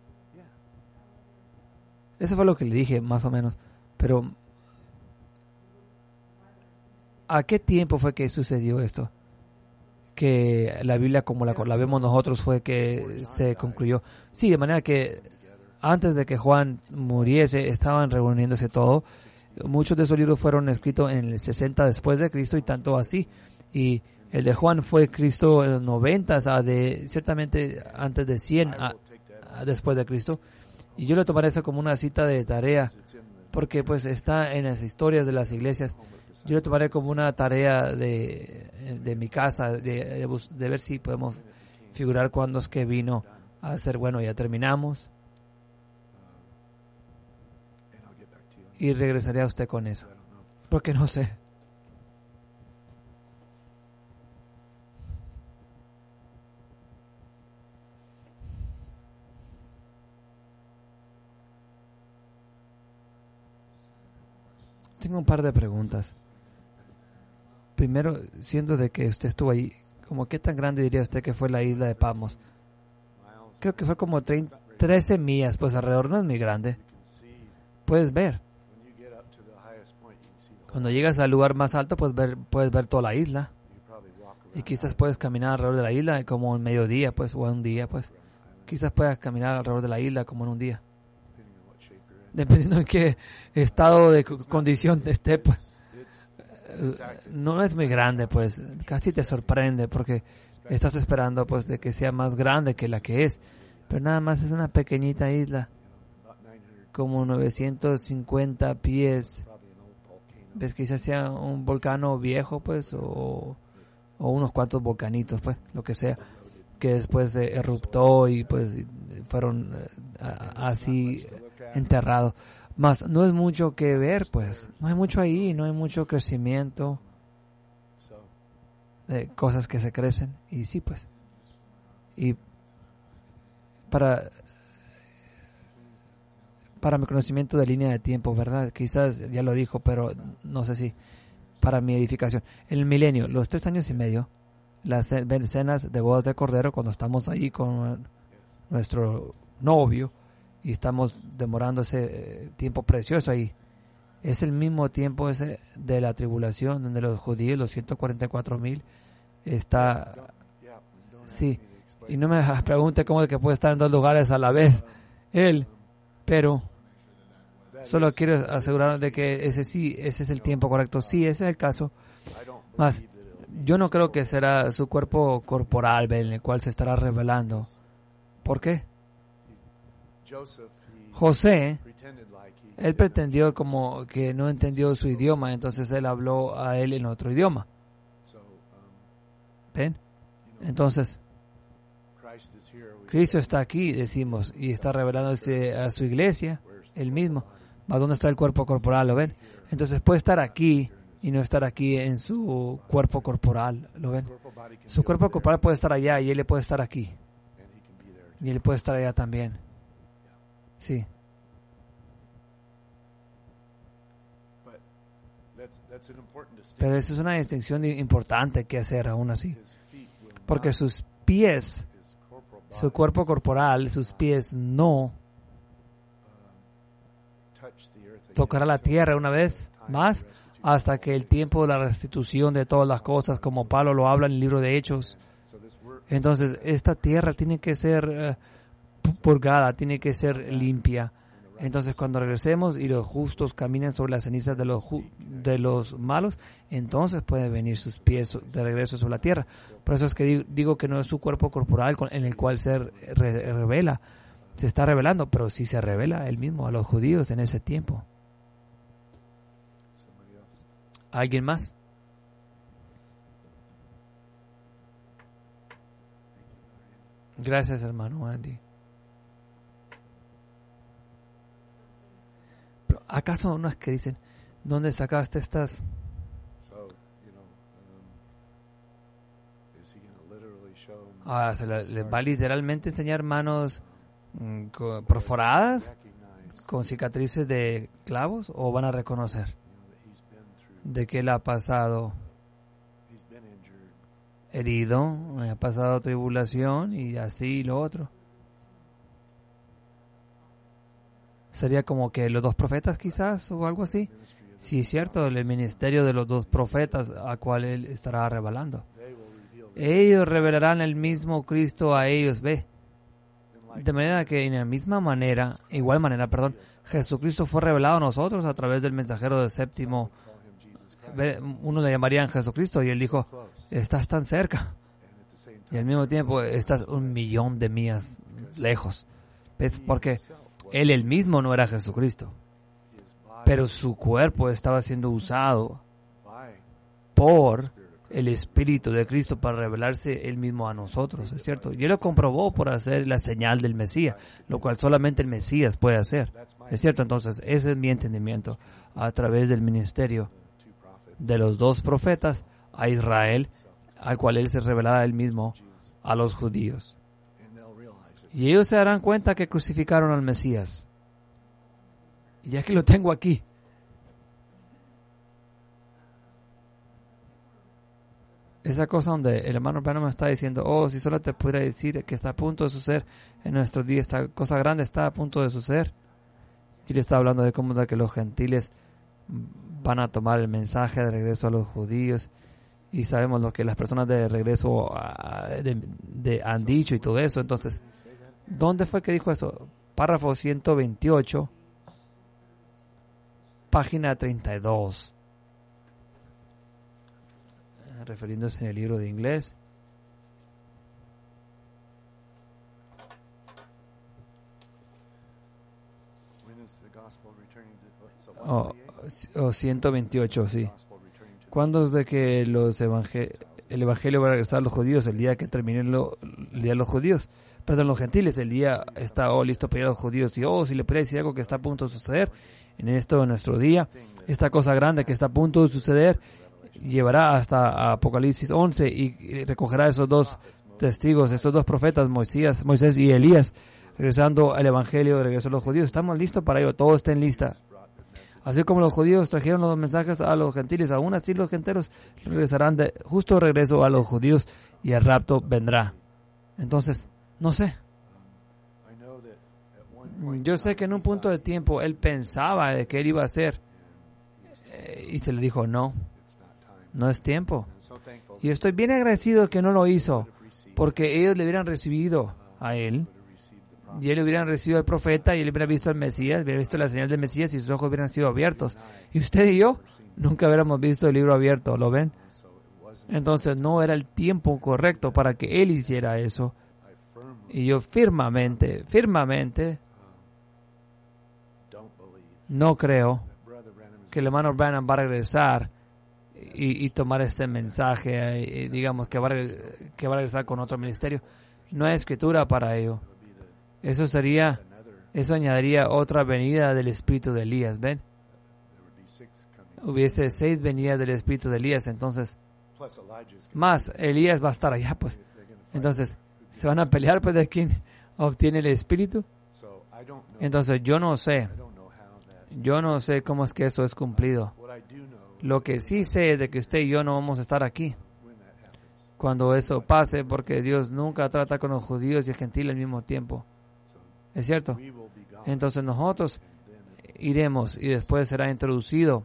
Eso fue lo que le dije, más o menos. Pero, ¿a qué tiempo fue que sucedió esto? que la Biblia como la, la vemos nosotros fue que se concluyó. Sí, de manera que antes de que Juan muriese estaban reuniéndose todo. Muchos de esos libros fueron escritos en el sesenta después de Cristo y tanto así. Y el de Juan fue Cristo en los noventa, o sea, de, ciertamente antes de cien a, a después de Cristo. Y yo lo tomaré eso como una cita de tarea, porque pues está en las historias de las iglesias. Yo lo tomaré como una tarea de, de mi casa, de, de, de ver si podemos figurar cuándo es que vino a ser. Bueno, ya terminamos. Y regresaré a usted con eso, porque no sé. Tengo un par de preguntas. Primero, siendo de que usted estuvo ahí, ¿cómo qué tan grande diría usted que fue la isla de Patmos? Creo que fue como treinta, trece millas, pues alrededor, no es muy grande. Puedes ver. Cuando llegas al lugar más alto, puedes ver, puedes ver toda la isla. Y quizás puedes caminar alrededor de la isla como en mediodía, pues, o en un día, pues. Quizás puedas caminar alrededor de la isla como en un día. Dependiendo en qué estado de condición esté, pues. No es muy grande, pues. Casi te sorprende porque estás esperando, pues, de que sea más grande que la que es. Pero nada más es una pequeñita isla. Como novecientos cincuenta pies. ¿Ves? Quizás sea un volcán viejo, pues, o, o unos cuantos volcanitos, pues, lo que sea, que después eh, eruptó y, pues, fueron eh, así enterrados. Más, no es mucho que ver, pues, no hay mucho ahí, no hay mucho crecimiento, eh, cosas que se crecen, y sí, pues, y para... para mi conocimiento de línea de tiempo, ¿verdad? Quizás ya lo dijo, pero no sé si para mi edificación. En el milenio, los tres años y medio, las escenas de bodas de Cordero, cuando estamos ahí con nuestro novio y estamos demorando ese tiempo precioso ahí, es el mismo tiempo ese de la tribulación, donde los judíos, los ciento cuarenta y cuatro mil, está... Sí, y no me pregunte cómo es que puede estar en dos lugares a la vez, él, pero... Solo quiero asegurar de que ese sí, ese es el tiempo correcto. Sí, ese es el caso. Más, yo no creo que será su cuerpo corporal en el cual se estará revelando. ¿Por qué? José, él pretendió como que no entendió su idioma, entonces él habló a él en otro idioma. ¿Ven? Entonces, Cristo está aquí, decimos, y está revelándose a su iglesia, él mismo. ¿Más dónde está el cuerpo corporal? ¿Lo ven? Entonces puede estar aquí y no estar aquí en su cuerpo corporal. ¿Lo ven? Su cuerpo corporal puede estar allá y él puede estar aquí. Y él puede estar allá también. Sí. Pero esa es una distinción importante que hacer aún así. Porque sus pies, su cuerpo corporal, sus pies no tocará la tierra una vez más hasta que el tiempo de la restitución de todas las cosas, como Pablo lo habla en el libro de Hechos. Entonces, esta tierra tiene que ser uh, purgada, tiene que ser limpia. Entonces, cuando regresemos y los justos caminen sobre las cenizas de los ju- de los malos, entonces pueden venir sus pies de regreso sobre la tierra. Por eso es que digo, digo que no es su cuerpo corporal con, en el cual se re- revela. Se está revelando, pero sí se revela él mismo a los judíos en ese tiempo. ¿Alguien más? Gracias, hermano Andy. Pero ¿acaso no es que dicen, ¿dónde sacaste estas? Ah, ¿se le, le va literalmente enseñar manos mm, co- perforadas con cicatrices de clavos, o van a reconocer de que él ha pasado herido, ha pasado tribulación y así y lo otro? Sería como que los dos profetas quizás o algo así. Sí, es cierto, el ministerio de los dos profetas a cual él estará revelando. ellos revelarán el mismo Cristo a ellos. Ve. De manera que en la misma manera, igual manera, perdón, Jesucristo fue revelado a nosotros a través del mensajero del séptimo. Uno le llamarían Jesucristo y él dijo, estás tan cerca. Y al mismo tiempo estás un millón de millas lejos. ¿Ves? Porque él el mismo no era Jesucristo. Pero su cuerpo estaba siendo usado por el Espíritu de Cristo para revelarse él mismo a nosotros, ¿es cierto? Y él lo comprobó por hacer la señal del Mesías, lo cual solamente el Mesías puede hacer, ¿es cierto? Entonces, ese es mi entendimiento a través del ministerio de los dos profetas a Israel, al cual él se revelará él mismo a los judíos. Y ellos se darán cuenta que crucificaron al Mesías. Y ya que lo tengo aquí, esa cosa donde el hermano Branham está diciendo, oh, si solo te pudiera decir que está a punto de suceder en nuestro día, esta cosa grande está a punto de suceder. Y le está hablando de cómo de que los gentiles van a tomar el mensaje de regreso a los judíos. Y sabemos lo que las personas de regreso a, de, de, han dicho y todo eso. Entonces, ¿dónde fue que dijo eso? Párrafo ciento veintiocho, página treinta y dos. Refiriéndose en el libro de inglés. Oh, oh, ciento veintiocho, sí. ¿Cuándo es de que los evangel el evangelio va a regresar a los judíos? El día que terminen lo, el día de los judíos. Perdón, los gentiles. El día está oh, listo para ir a los judíos. Y oh, si le pudiera decir algo que está a punto de suceder en esto, en nuestro día, esta cosa grande que está a punto de suceder, llevará hasta Apocalipsis once y recogerá esos dos testigos, esos dos profetas, Moisés, Moisés y Elías, regresando al evangelio de regreso a los judíos. Estamos listos para ello, todos estén lista. Así como los judíos trajeron los mensajes a los gentiles, aún así los gentiles regresarán de justo regreso a los judíos y el rapto vendrá. Entonces, no sé. Yo sé que en un punto de tiempo él pensaba de que él iba a hacer eh, y se le dijo no, no es tiempo. Y estoy bien agradecido que no lo hizo, porque ellos le hubieran recibido a él. Y él hubieran recibido al profeta y él hubiera visto al Mesías, hubiera visto la señal del Mesías y sus ojos hubieran sido abiertos. Y usted y yo nunca hubiéramos visto el libro abierto, ¿lo ven? Entonces no era el tiempo correcto para que él hiciera eso. Y yo firmemente, firmemente no creo que el hermano Branham va a regresar y, y tomar este mensaje, y, digamos que va, a, que va a regresar con otro ministerio. No hay escritura para ello. Eso sería, eso añadiría otra venida del espíritu de Elías, ¿ven? Hubiese seis venidas del espíritu de Elías, entonces, más Elías va a estar allá, pues. Entonces, ¿se van a pelear pues de quién obtiene el espíritu? Entonces, yo no sé, yo no sé cómo es que eso es cumplido. Lo que sí sé es de que usted y yo no vamos a estar aquí cuando eso pase, porque Dios nunca trata con los judíos y el gentil al mismo tiempo. ¿Es cierto? Entonces nosotros iremos y después será introducido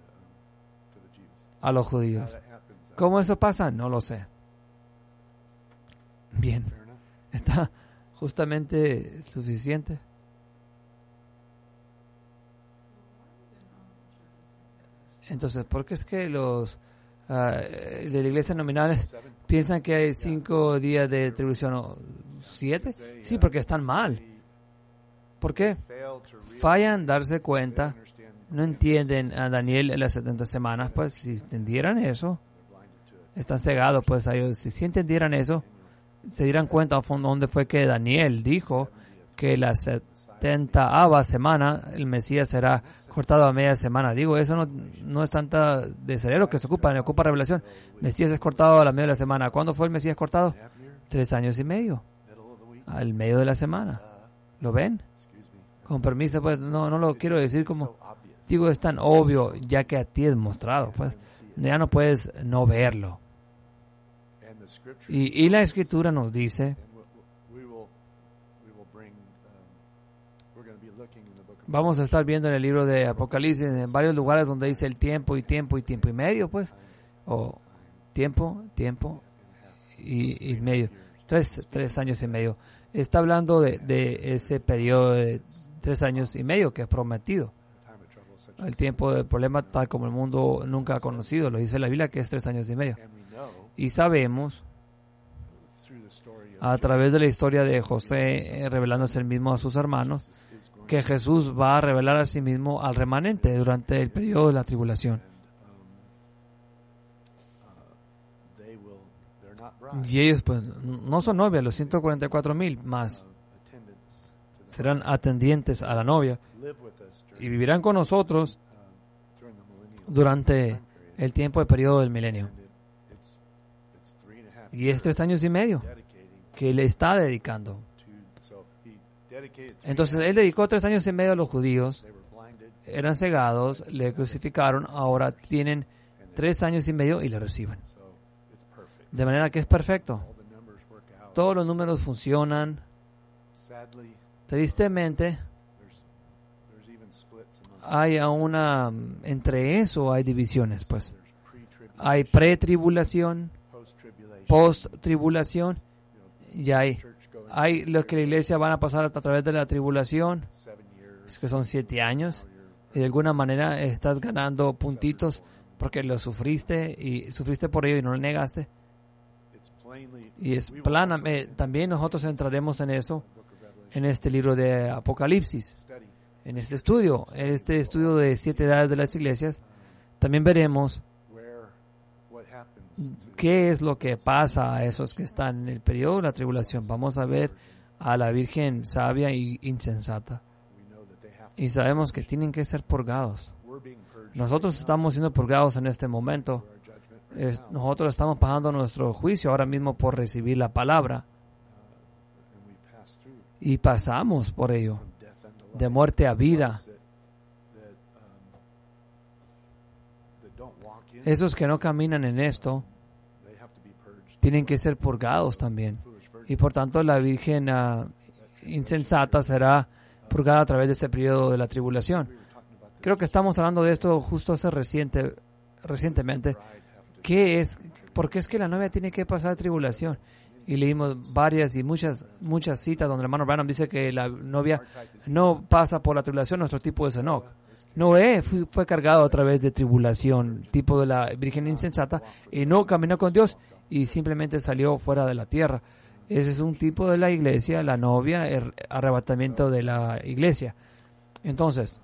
a los judíos. ¿Cómo eso pasa? No lo sé. Bien. ¿Está justamente suficiente? Entonces, ¿por qué es que los uh, de la iglesia nominales piensan que hay cinco días de tribulación o siete? Sí, porque están mal. ¿Por qué? Fallan darse cuenta, no entienden a Daniel en las setenta semanas, pues si entendieran eso, están cegados, pues a ellos. Si, si entendieran eso, se dieran cuenta a fondo dónde fue que Daniel dijo que la setentaava semana el Mesías será cortado a media semana. Digo, eso no, no es tanta de cerebro que se ocupa, me ocupa revelación. Mesías es cortado a la media de la semana. ¿Cuándo fue el Mesías cortado? Tres años y medio, al medio de la semana. ¿Lo ven? Con permiso, pues no, no lo quiero decir como, digo, es tan obvio ya que a ti es mostrado, pues ya no puedes no verlo. Y, y la Escritura nos dice, vamos a estar viendo en el libro de Apocalipsis en varios lugares donde dice el tiempo y tiempo y tiempo y medio, pues, o tiempo, tiempo y, y medio. Tres, tres años y medio. Está hablando de, de ese periodo de tres años y medio que es prometido. El tiempo del problema tal como el mundo nunca ha conocido. Lo dice la Biblia que es tres años y medio. Y sabemos, a través de la historia de José eh, revelándose el mismo a sus hermanos, que Jesús va a revelar a sí mismo al remanente durante el periodo de la tribulación. Y ellos pues no son novias, los ciento cuarenta y cuatro mil más serán atendientes a la novia y vivirán con nosotros durante el tiempo del periodo del milenio. Y es tres años y medio que le está dedicando. Entonces él dedicó tres años y medio a los judíos, eran cegados, le crucificaron, ahora tienen tres años y medio y le reciben. De manera que es perfecto. Todos los números funcionan. Tristemente, hay una, entre eso hay divisiones, pues. Hay pre-tribulación, post-tribulación, y hay, hay lo que la iglesia van a pasar a través de la tribulación, es que son siete años, y de alguna manera estás ganando puntitos porque lo sufriste, y sufriste por ello y no lo negaste. Y es plana, eh, también nosotros entraremos en eso en este libro de Apocalipsis, en este estudio, en este estudio de siete edades de las iglesias. También veremos qué es lo que pasa a esos que están en el periodo de la tribulación. Vamos a ver a la Virgen sabia y insensata. Y sabemos que tienen que ser purgados. Nosotros estamos siendo purgados en este momento. Es, nosotros estamos pagando nuestro juicio ahora mismo por recibir la palabra y pasamos por ello de muerte a vida. Esos que no caminan en esto tienen que ser purgados también, y por tanto la Virgen uh, insensata será purgada a través de ese periodo de la tribulación. Creo que estamos hablando de esto justo hace reciente, recientemente. ¿Qué es? ¿Por qué es que la novia tiene que pasar tribulación? Y leímos varias y muchas muchas citas donde el hermano Branham dice que la novia no pasa por la tribulación. Nuestro tipo es Enoch. Noé fue, fue cargado a través de tribulación, tipo de la Virgen insensata, y no caminó con Dios y simplemente salió fuera de la tierra. Ese es un tipo de la iglesia, la novia, el arrebatamiento de la iglesia. Entonces,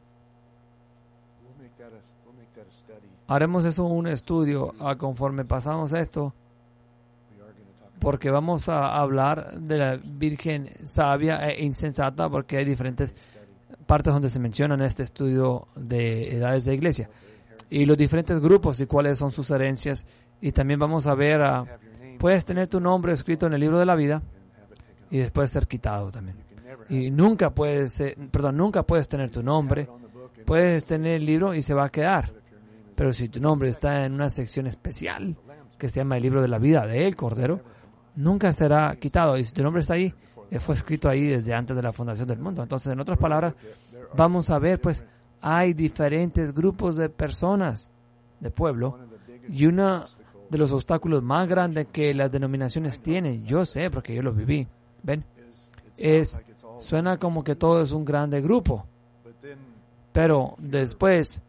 haremos eso un estudio a conforme pasamos esto, porque vamos a hablar de la Virgen sabia e insensata, porque hay diferentes partes donde se mencionan en este estudio de edades de iglesia y los diferentes grupos y cuáles son sus herencias. Y también vamos a ver a, puedes tener tu nombre escrito en el libro de la vida y después ser quitado también. Y nunca puedes, ser, perdón, nunca puedes tener tu nombre, puedes tener el libro y se va a quedar. Pero si tu nombre está en una sección especial que se llama el libro de la vida del Cordero, nunca será quitado. Y si tu nombre está ahí, fue escrito ahí desde antes de la fundación del mundo. Entonces, en otras palabras, vamos a ver, pues, hay diferentes grupos de personas, de pueblo, y uno de los obstáculos más grandes que las denominaciones tienen, yo sé porque yo lo viví, ¿ven? Es, suena como que todo es un grande grupo, pero después,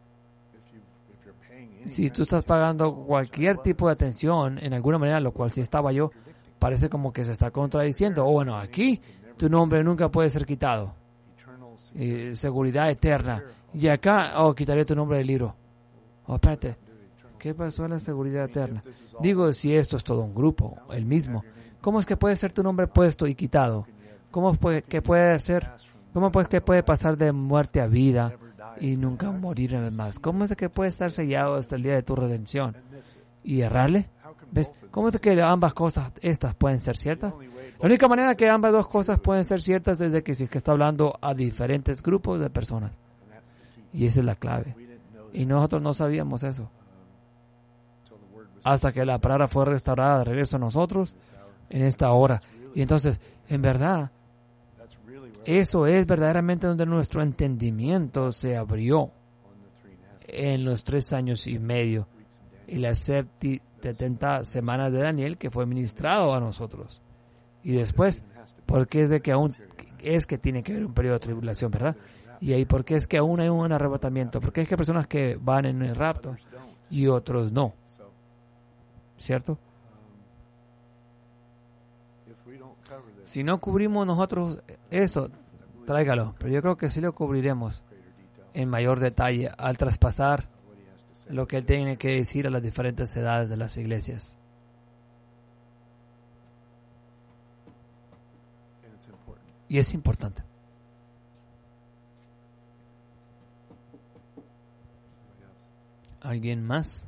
si tú estás pagando cualquier tipo de atención, en alguna manera, lo cual sí estaba yo, parece como que se está contradiciendo. O oh, bueno, aquí tu nombre nunca puede ser quitado. Eh, seguridad eterna. Y acá, oh, quitaré tu nombre del libro. Oh, espérate. ¿Qué pasó en la seguridad eterna? Digo, si esto es todo un grupo, el mismo. ¿Cómo es que puede ser tu nombre puesto y quitado? ¿Cómo puede, que puede ser? ¿Cómo pues que puede pasar de muerte a vida y nunca morir más? ¿Cómo es que puede estar sellado hasta el día de tu redención y errarle? ¿Ves? ¿Cómo es que ambas cosas, estas, pueden ser ciertas? La única manera que ambas dos cosas pueden ser ciertas es de que si es que está hablando a diferentes grupos de personas. Y esa es la clave. Y nosotros no sabíamos eso. Hasta que la palabra fue restaurada de regreso a nosotros en esta hora. Y entonces, en verdad, eso es verdaderamente donde nuestro entendimiento se abrió en los tres años y medio. Y la septi, setenta semanas de Daniel que fue ministrado a nosotros. Y después, ¿por qué es de que aún es que tiene que haber un periodo de tribulación, verdad? Y ahí, ¿por qué es que aún hay un arrebatamiento? Porque es que hay personas que van en el rapto y otros no. ¿Cierto? Si no cubrimos nosotros esto, tráigalo. Pero yo creo que sí lo cubriremos en mayor detalle al traspasar lo que él tiene que decir a las diferentes edades de las iglesias. Y es importante. ¿Alguien más?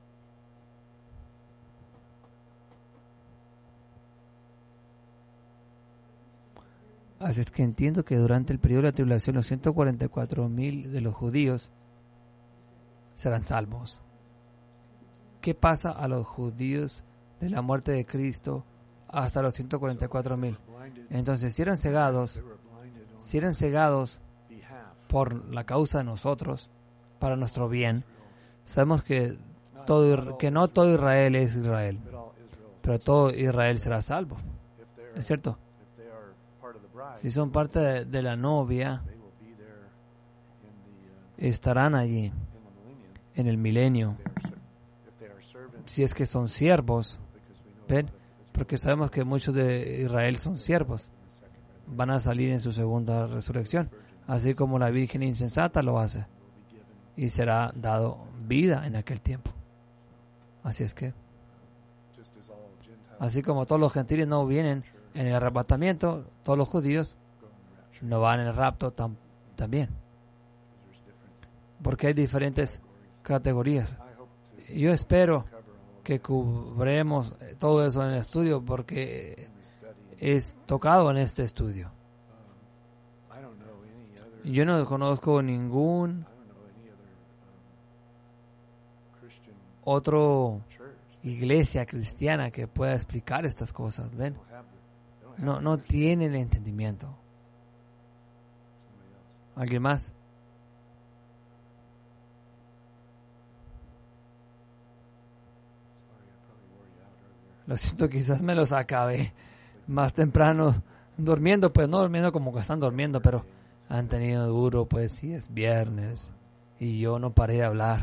Así es que entiendo que durante el periodo de la tribulación los ciento cuarenta y cuatro mil de los judíos serán salvos. ¿Qué pasa a los judíos de la muerte de Cristo hasta los ciento cuarenta y cuatro mil? Entonces, si eran cegados, si eran cegados por la causa de nosotros, para nuestro bien, sabemos que, todo, que no todo Israel es Israel, pero todo Israel será salvo. ¿Es cierto? Si son parte de, de la novia, estarán allí en el milenio. Si es que son siervos, ¿ven? Porque sabemos que muchos de Israel son siervos. Van a salir en su segunda resurrección, así como la Virgen insensata lo hace. Y será dado vida en aquel tiempo. Así es que, así como todos los gentiles no vienen en el arrebatamiento, todos los judíos no van en el rapto tam, también. Porque hay diferentes categorías. Yo espero que cubremos todo eso en el estudio porque es tocado en este estudio. Yo no conozco ningún otro iglesia cristiana que pueda explicar estas cosas, ¿ven? No, no tienen entendimiento. ¿Alguien más? Lo siento, quizás me los acabé más temprano durmiendo, pues no durmiendo como que están durmiendo, pero han tenido duro, pues sí, es viernes y yo no paré de hablar.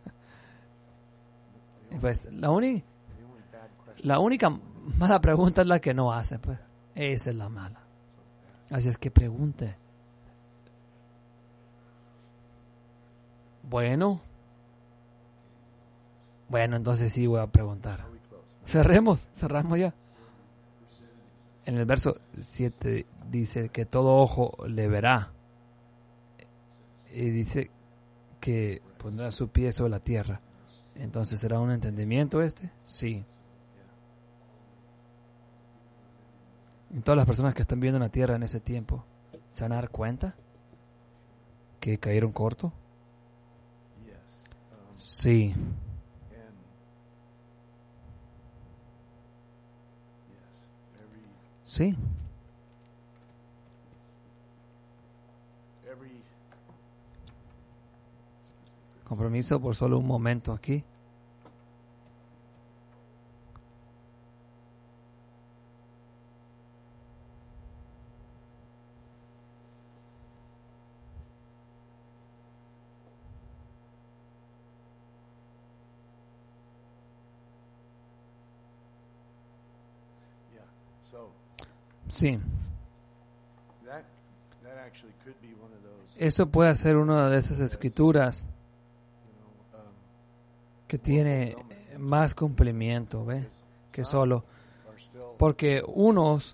Pues la, uni, la única mala pregunta es la que no hace, pues esa es la mala. Así es que pregunte. Bueno, bueno, entonces sí voy a preguntar. Cerremos, cerramos ya. En el verso siete dice que todo ojo le verá. Y dice que pondrá su pie sobre la tierra. Entonces, ¿será un entendimiento este? Sí. Y todas las personas que están viendo la tierra en ese tiempo, ¿se van a dar cuenta que cayeron corto? Sí. Sí. Compromiso por solo un momento aquí. Sí. Eso puede ser una de esas escrituras que tiene más cumplimiento, ¿ve? Que solo. Porque unos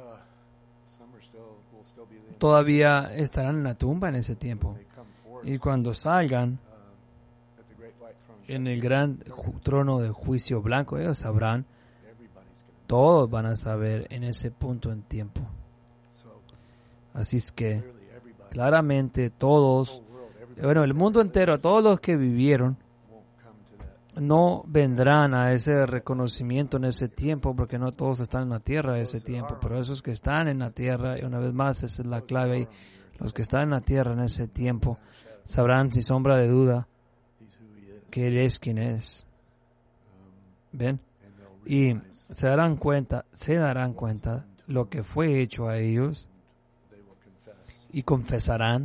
todavía estarán en la tumba en ese tiempo. Y cuando salgan en el gran ju- trono de juicio blanco, ellos sabrán. Todos van a saber en ese punto en tiempo. Así es que, claramente, todos, bueno, el mundo entero, todos los que vivieron, no vendrán a ese reconocimiento en ese tiempo, porque no todos están en la tierra en ese tiempo, pero esos que están en la tierra, y una vez más, esa es la clave ahí, los que están en la tierra en ese tiempo, sabrán sin sombra de duda que Él es quien es. ¿Ven? Y se darán cuenta, se darán cuenta lo que fue hecho a ellos y confesarán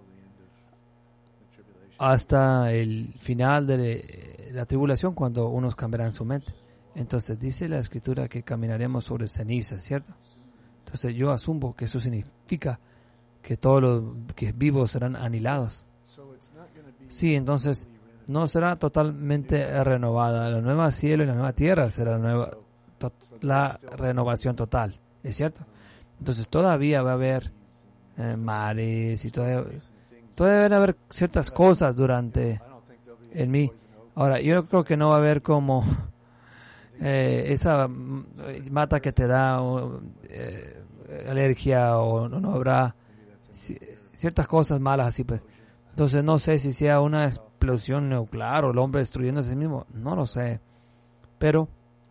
hasta el final de la tribulación, cuando unos cambiarán su mente. Entonces dice la Escritura que caminaremos sobre cenizas, ¿cierto? Entonces yo asumo que eso significa que todos los que vivos serán aniquilados. Sí, entonces no será totalmente renovada. La nueva cielo y la nueva tierra será la, nueva, to, la renovación total, ¿es cierto? Entonces todavía va a haber eh, mares y todavía, todavía van a haber ciertas cosas durante en mí. Ahora, yo creo que no va a haber como eh, esa mata que te da o, eh, alergia, o no, no habrá ciertas cosas malas así, pues. Entonces no sé si sea una explosión nuclear o el hombre destruyendo a sí mismo, no lo sé, pero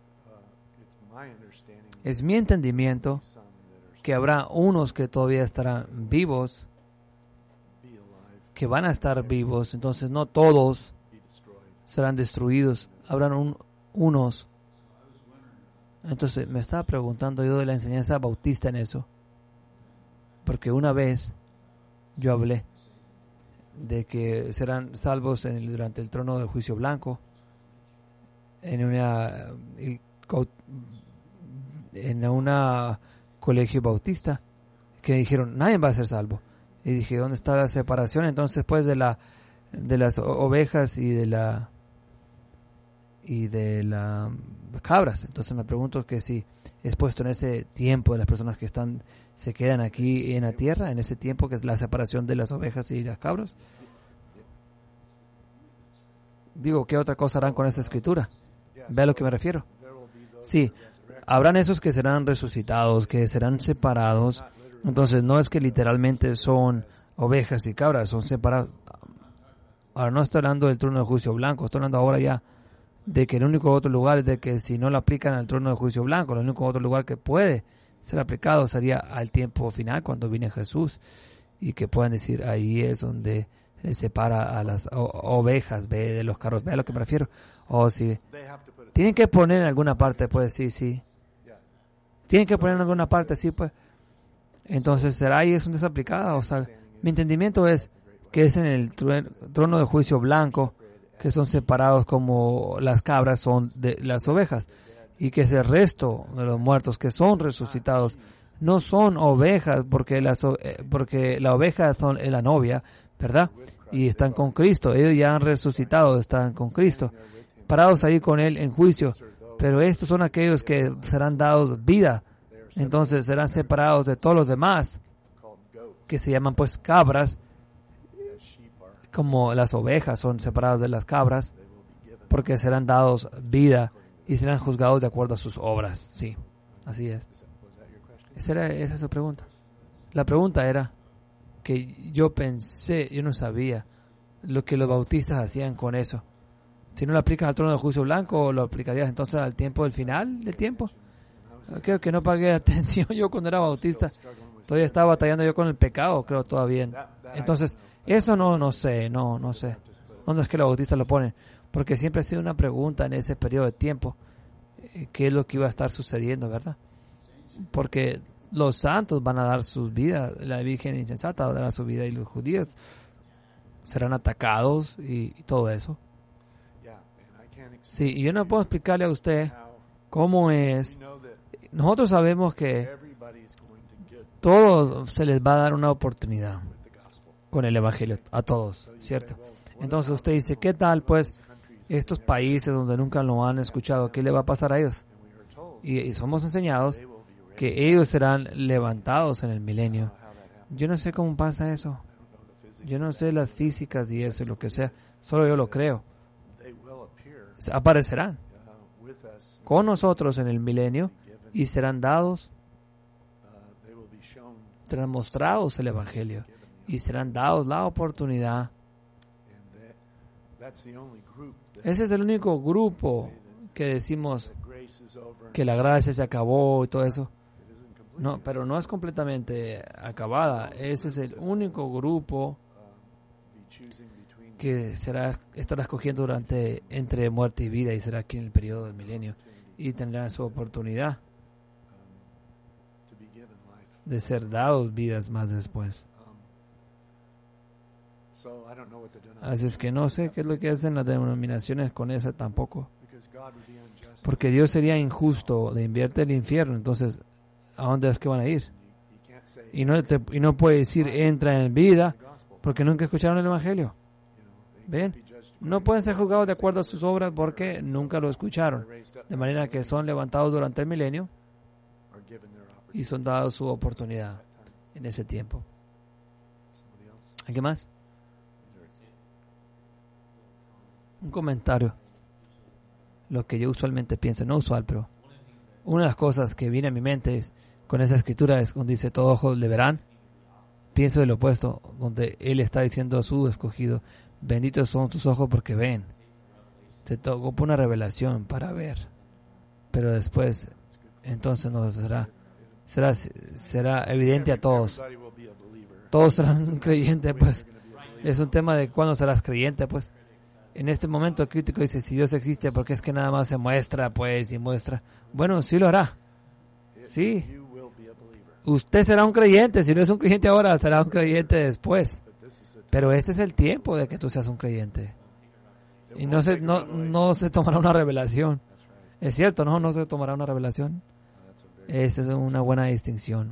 es mi entendimiento que habrá unos que todavía estarán vivos, que van a estar vivos. Entonces no todos serán destruidos, habrán un, unos. Entonces me estaba preguntando yo de la enseñanza bautista en eso, porque una vez yo hablé de que serán salvos en el, durante el trono del juicio blanco en una en una colegio bautista, que dijeron nadie va a ser salvo, y dije, ¿dónde está la separación entonces pues de la de las ovejas y de la y de las cabras? Entonces me pregunto que si es puesto en ese tiempo de las personas que están se quedan aquí en la tierra, en ese tiempo que es la separación de las ovejas y las cabras. Digo, ¿qué otra cosa harán con esa escritura? ¿Ve a lo que me refiero? Sí, habrán esos que serán resucitados, que serán separados. Entonces no es que literalmente son ovejas y cabras, son separados. Ahora no estoy hablando del trono del juicio blanco, estoy hablando ahora ya de que el único otro lugar es de que si no lo aplican al trono del juicio blanco, el único otro lugar que puede ser aplicado sería al tiempo final, cuando viene Jesús, y que puedan decir, ahí es donde se separa a las o, ovejas ve, de los carros. ¿Ve a lo que me refiero? O si tienen que poner en alguna parte, pues sí, sí. Tienen que poner en alguna parte, sí, pues. Entonces, ¿será ahí es donde es aplicada? O sea, mi entendimiento es que es en el trono del juicio blanco, que son separados como las cabras son de las ovejas, y que ese resto de los muertos que son resucitados no son ovejas, porque las porque la oveja son la novia, ¿verdad? Y están con Cristo, ellos ya han resucitado, están con Cristo, parados ahí con Él en juicio, pero estos son aquellos que serán dados vida, entonces serán separados de todos los demás, que se llaman pues cabras, como las ovejas son separadas de las cabras, porque serán dados vida y serán juzgados de acuerdo a sus obras. Sí, así es. Esa, era, esa es su pregunta. La pregunta era que yo pensé, yo no sabía lo que los bautistas hacían con eso. Si no lo aplicas al trono del juicio blanco, ¿lo aplicarías entonces al tiempo del final del tiempo? Creo que no pagué atención yo cuando era bautista. Todavía estaba batallando yo con el pecado, creo todavía. Entonces, eso no no sé, no no sé. ¿Dónde es que los bautistas lo ponen? Porque siempre ha sido una pregunta en ese periodo de tiempo. ¿Qué es lo que iba a estar sucediendo, verdad? Porque los santos van a dar sus vidas, la Virgen insensata va a dar su vida, y los judíos serán atacados y, y todo eso. Sí, y yo no puedo explicarle a usted cómo es. Nosotros sabemos que todos se les va a dar una oportunidad con el Evangelio, a todos, ¿cierto? Entonces usted dice, ¿qué tal pues estos países donde nunca lo han escuchado? ¿Qué le va a pasar a ellos? Y, y somos enseñados que ellos serán levantados en el milenio. Yo no sé cómo pasa eso. Yo no sé las físicas y eso y lo que sea. Solo yo lo creo. Aparecerán con nosotros en el milenio y serán dados, serán mostrados el Evangelio y serán dados la oportunidad. Ese es el único grupo que decimos que la gracia se acabó y todo eso. No, pero no es completamente acabada. Ese es el único grupo que será estará escogiendo durante entre muerte y vida y será aquí en el periodo del milenio y tendrán su oportunidad de ser dados vidas más después. Así es que no sé qué es lo que hacen las denominaciones con esa tampoco, porque Dios sería injusto de invierte el infierno. Entonces, ¿a dónde es que van a ir? Y no, te, y no puede decir entra en vida porque nunca escucharon el Evangelio. ¿Ven? No pueden ser juzgados de acuerdo a sus obras porque nunca lo escucharon. De manera que son levantados durante el milenio y son dados su oportunidad en ese tiempo. ¿Qué más? Un comentario. Lo que yo usualmente pienso, no usual, pero una de las cosas que viene a mi mente es, con esa escritura es donde dice todo ojo le verán. Pienso del opuesto, donde Él está diciendo a su escogido, benditos son tus ojos porque ven. Te tocó una revelación para ver, pero después, entonces no será, será, será evidente a todos. Todos serán creyentes, pues. Es un tema de cuándo serás creyente, pues. En este momento el crítico dice, si Dios existe, porque es que nada más se muestra, pues, y muestra. Bueno, sí lo hará. Sí. Usted será un creyente. Si no es un creyente ahora, será un creyente después. Pero este es el tiempo de que tú seas un creyente. Y no se, no, no se tomará una revelación. Es cierto, no, no se tomará una revelación. Esa es una buena distinción.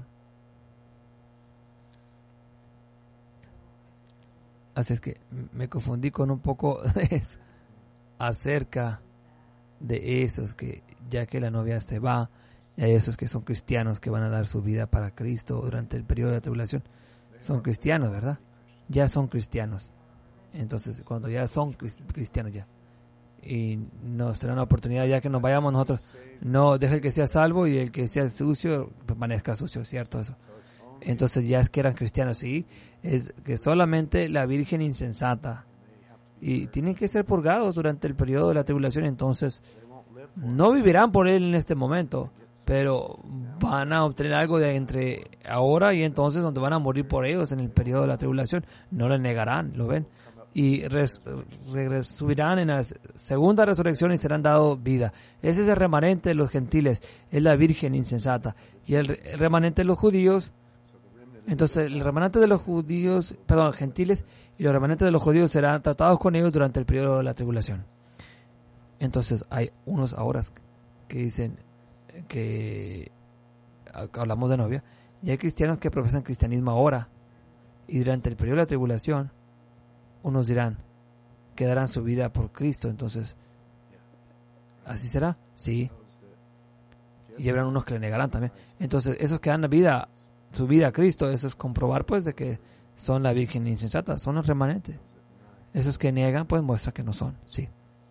Así es que me confundí con un poco de acerca de esos que, ya que la novia se va, y hay esos que son cristianos que van a dar su vida para Cristo durante el periodo de la tribulación. Son cristianos, ¿verdad? Ya son cristianos. Entonces, cuando ya son cristianos ya. Y nos será una oportunidad ya que nos vayamos nosotros. No, deja el que sea salvo y el que sea sucio permanezca sucio, ¿cierto? Eso. Entonces ya es que eran cristianos, sí, es que solamente la virgen insensata y tienen que ser purgados durante el periodo de la tribulación. Entonces no vivirán por él en este momento, pero van a obtener algo de entre ahora y entonces, donde van a morir por ellos en el periodo de la tribulación. No le negarán, ¿lo ven? Y res, res, subirán en la segunda resurrección y serán dados vida. Ese es el remanente de los gentiles, es la virgen insensata. Y el, el remanente de los judíos. Entonces, el remanente de los judíos, perdón, gentiles, y los remanentes de los judíos serán tratados con ellos durante el periodo de la tribulación. Entonces, hay unos ahora que dicen que hablamos de novia, y hay cristianos que profesan cristianismo ahora, y durante el periodo de la tribulación, unos dirán que darán su vida por Cristo. Entonces, ¿así será? Sí. Y habrán unos que le negarán también. Entonces, esos que dan la vida su vida a Cristo, eso es comprobar pues de que son la virgen insensata, son los remanentes. Esos que niegan pues muestra que no son, sí.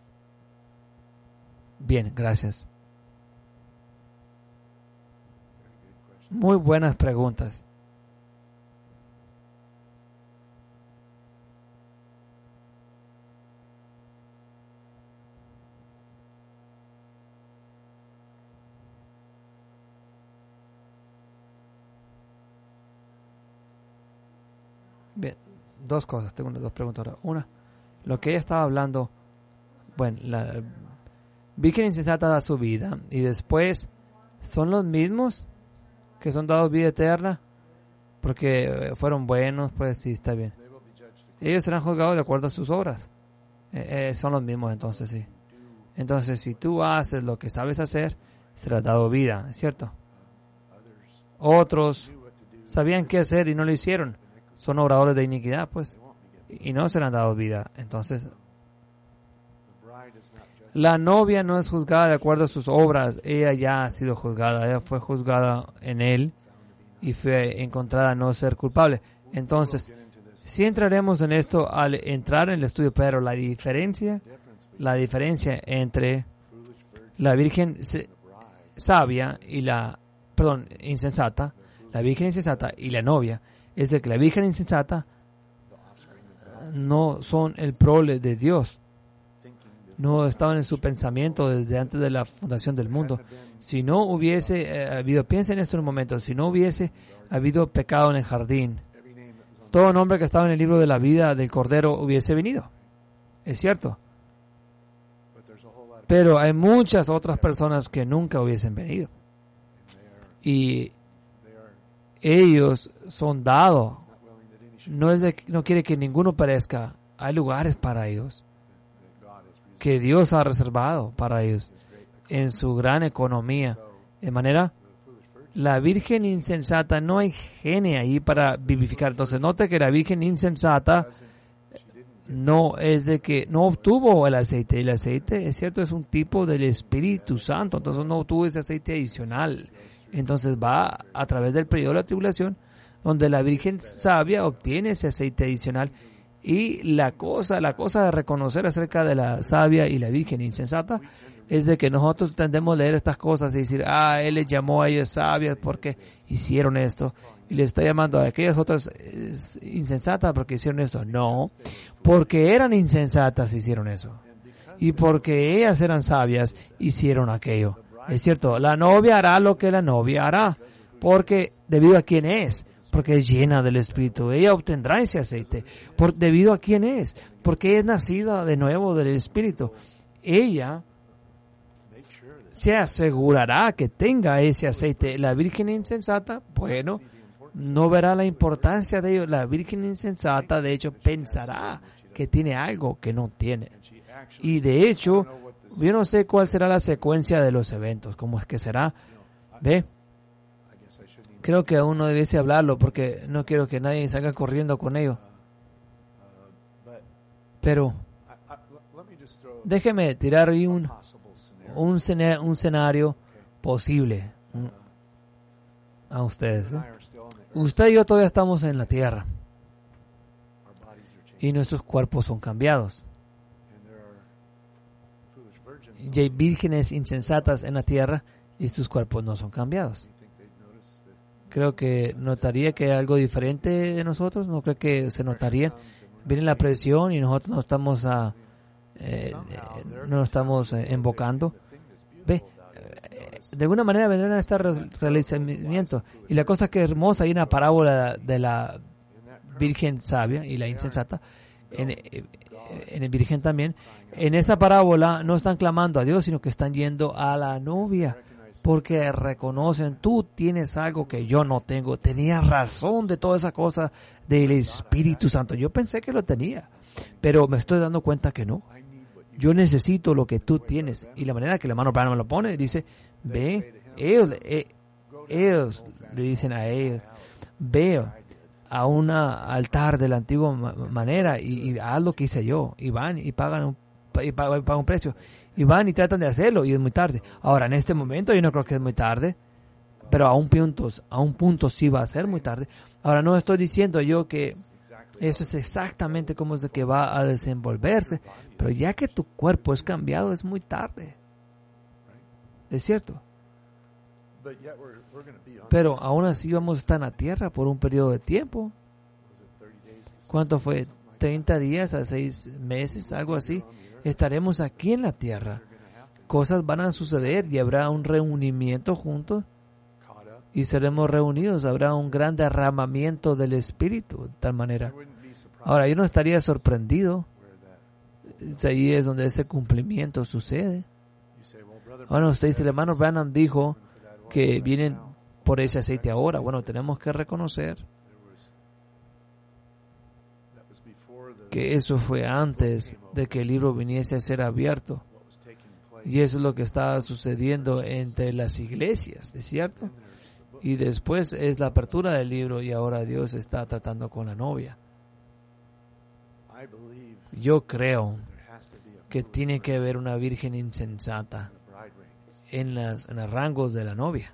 Bien, gracias. Muy buenas preguntas. Bien, dos cosas, tengo dos preguntas ahora. Una, lo que ella estaba hablando, bueno, la virgen insensata da su vida y después son los mismos que son dados vida eterna porque fueron buenos, pues sí, está bien. Ellos serán juzgados de acuerdo a sus obras. Eh, eh, son los mismos entonces, sí. Entonces, si tú haces lo que sabes hacer, serás dado vida, ¿es cierto? Otros sabían qué hacer y no lo hicieron. Son obradores de iniquidad, pues, y no serán dados vida. Entonces, la novia no es juzgada de acuerdo a sus obras. Ella ya ha sido juzgada. Ella fue juzgada en él y fue encontrada no ser culpable. Entonces, sí entraremos en esto al entrar en el estudio, pero la diferencia, la diferencia entre la virgen sabia y la, perdón, insensata, la virgen insensata y la novia, es de que la virgen insensata no son el prole de Dios. No estaban en su pensamiento desde antes de la fundación del mundo. Si no hubiese eh, habido, piensen en esto en un momento, si no hubiese habido pecado en el jardín, todo nombre que estaba en el libro de la vida del Cordero hubiese venido. Es cierto. Pero hay muchas otras personas que nunca hubiesen venido. Y ellos son dados. No es de, no quiere que ninguno perezca. Hay lugares para ellos que Dios ha reservado para ellos en su gran economía. De manera, la virgen insensata, no hay gene ahí para vivificar. Entonces, note que la virgen insensata no es de que no obtuvo el aceite. El aceite, es cierto, es un tipo del Espíritu Santo. Entonces, no obtuvo ese aceite adicional. Entonces, va a través del periodo de la tribulación, donde la virgen sabia obtiene ese aceite adicional. Y la cosa, la cosa de reconocer acerca de la sabia y la virgen insensata es de que nosotros tendemos a leer estas cosas y decir, ah, Él les llamó a ellas sabias porque hicieron esto. Y les está llamando a aquellas otras eh, insensatas porque hicieron esto. No, porque eran insensatas hicieron eso. Y porque ellas eran sabias hicieron aquello. Es cierto, la novia hará lo que la novia hará. Porque debido a quién es. Porque es llena del Espíritu. Ella obtendrá ese aceite. Por, debido a quién es. Porque es nacida de nuevo del Espíritu. Ella se asegurará que tenga ese aceite. La virgen insensata, bueno, no verá la importancia de ello. La virgen insensata, de hecho, pensará que tiene algo que no tiene. Y de hecho, yo no sé cuál será la secuencia de los eventos. ¿Cómo es que será? ¿Ve? Creo que aún no debiese hablarlo porque no quiero que nadie salga corriendo con ello. Pero déjeme tirar ahí un, un, cena, un escenario posible un, a ustedes. ¿eh? Usted y yo todavía estamos en la tierra y nuestros cuerpos son cambiados. Y hay vírgenes insensatas en la tierra y sus cuerpos no son cambiados. Creo que notaría que hay algo diferente de nosotros. No creo que se notaría. Viene la presión y nosotros no estamos a, eh, no estamos eh, invocando. Ve, eh, de alguna manera vendrán a este realizamiento. Y la cosa que es hermosa, hay una parábola de la virgen sabia y la insensata, en, en el virgen también. En esta parábola no están clamando a Dios, sino que están yendo a la novia. Porque reconocen, tú tienes algo que yo no tengo. Tenía razón de toda esa cosa del Espíritu Santo. Yo pensé que lo tenía, pero me estoy dando cuenta que no. Yo necesito lo que tú tienes. Y la manera que el hermano Branham me lo pone, dice, ve, ellos, eh, ellos le dicen a ellos, ve a un altar de la antigua manera y, y haz lo que hice yo. Y van y pagan un, y pagan, pagan un precio. Y van y tratan de hacerlo y es muy tarde. Ahora, en este momento yo no creo que es muy tarde, pero a un punto, a un punto sí va a ser muy tarde. Ahora, no estoy diciendo yo que eso es exactamente como es de que va a desenvolverse, pero ya que tu cuerpo es cambiado es muy tarde. Es cierto. Pero aún así vamos a estar en la tierra por un periodo de tiempo. ¿Cuánto fue? ¿treinta días a seis meses? Algo así. Estaremos aquí en la tierra. Cosas van a suceder y habrá un reunimiento juntos y seremos reunidos. Habrá un gran derramamiento del Espíritu de tal manera. Ahora, yo no estaría sorprendido. Ahí es donde ese cumplimiento sucede. Bueno, usted dice, el hermano Branham dijo que vienen por ese aceite ahora. Bueno, tenemos que reconocer que eso fue antes de que el libro viniese a ser abierto. Y eso es lo que estaba sucediendo entre las iglesias, ¿es cierto? Y después es la apertura del libro y ahora Dios está tratando con la novia. Yo creo que tiene que haber una virgen insensata en, las, en los rangos de la novia.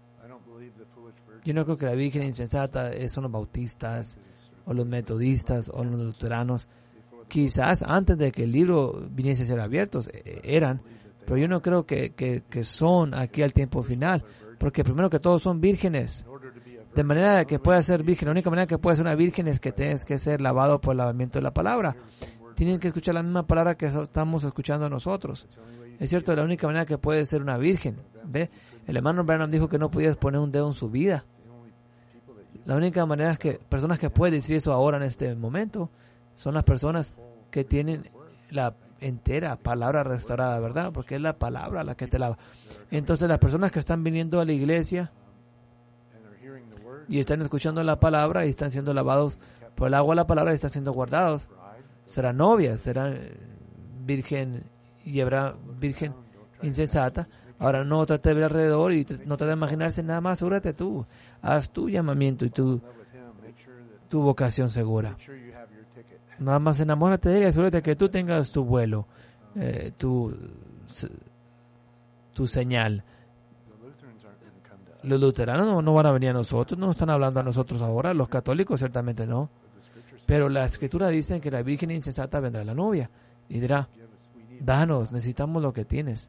Yo no creo que la virgen insensata son los bautistas, o los metodistas, o los luteranos. Quizás antes de que el libro viniese a ser abierto, eran, pero yo no creo que, que, que son aquí al tiempo final, porque primero que todo son vírgenes. De manera que pueda ser virgen, la única manera que pueda ser una virgen es que tienes que ser lavado por el lavamiento de la palabra. Tienen que escuchar la misma palabra que estamos escuchando nosotros. Es cierto, la única manera que puede ser una virgen. ¿Ve? El hermano Branham dijo que no podías poner un dedo en su vida. La única manera es que personas que pueden decir eso ahora en este momento son las personas que tienen la entera palabra restaurada, ¿verdad? Porque es la palabra la que te lava. Entonces las personas que están viniendo a la iglesia y están escuchando la palabra y están siendo lavados por el agua de la palabra y están siendo guardados, serán novias, serán virgen y habrá virgen insensata. Ahora no trate de ver alrededor y no trate de imaginarse nada más, asegúrate tú, haz tu llamamiento y tu, tu vocación segura. Nada más enamórate de él y asegúrate que tú tengas tu vuelo, eh, tu, tu señal. Los luteranos no, no van a venir a nosotros, no están hablando a nosotros ahora, los católicos ciertamente no. Pero la escritura dice que la virgen insensata vendrá a la novia y dirá, danos, necesitamos lo que tienes.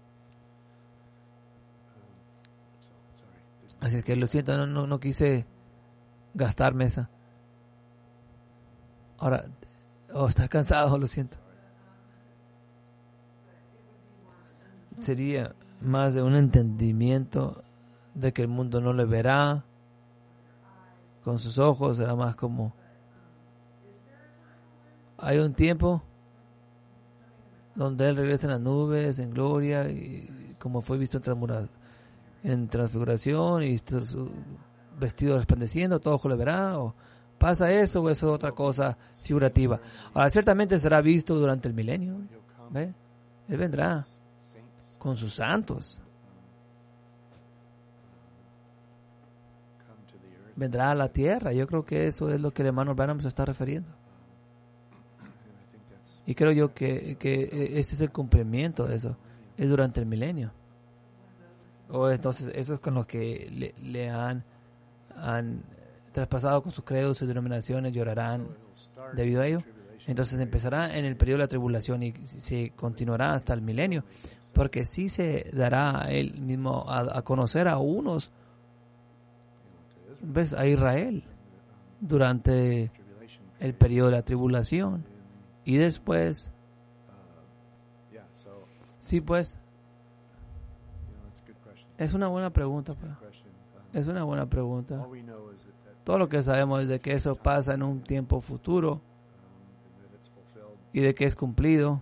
Así que lo siento, no, no, no quise gastarme esa. Ahora, oh, está cansado, lo siento. Sería más de un entendimiento de que el mundo no le verá con sus ojos, será más como hay un tiempo donde Él regresa en las nubes, en gloria, y como fue visto en, transmura, en transfiguración, y su vestido resplandeciendo, todo ojo le verá, o pasa eso, o eso es otra cosa figurativa. Ahora, ciertamente será visto durante el milenio, ¿ve? Él vendrá con sus santos. Vendrá a la tierra. Yo creo que eso es lo que el hermano Branham se está refiriendo. Y creo yo que, que ese es el cumplimiento de eso. Es durante el milenio. O entonces, eso es con lo que le, le han, han traspasado con sus credos, sus denominaciones, llorarán debido a ello. Entonces empezará en el periodo de la tribulación y se continuará hasta el milenio. Porque sí se dará él mismo a, a conocer a unos, ¿ves? A Israel durante el periodo de la tribulación. Y después, sí, pues, es una buena pregunta. Pues. Es una buena pregunta. Todo lo que sabemos es de que eso pasa en un tiempo futuro y de que es cumplido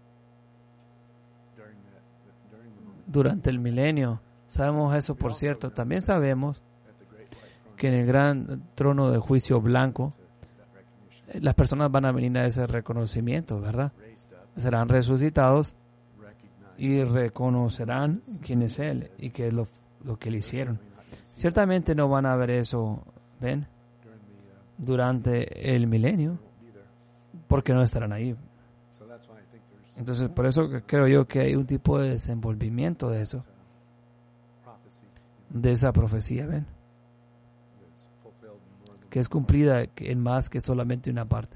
durante el milenio. Sabemos eso, por cierto. También sabemos que en el gran trono de juicio blanco las personas van a venir a ese reconocimiento, ¿verdad? Serán resucitados y reconocerán quién es Él y qué es lo, lo que le hicieron. Ciertamente no van a ver eso, ¿ven? Durante el milenio, porque no estarán ahí. Entonces, por eso creo yo que hay un tipo de desenvolvimiento de eso, de esa profecía, ¿ven? Que es cumplida en más que solamente una parte.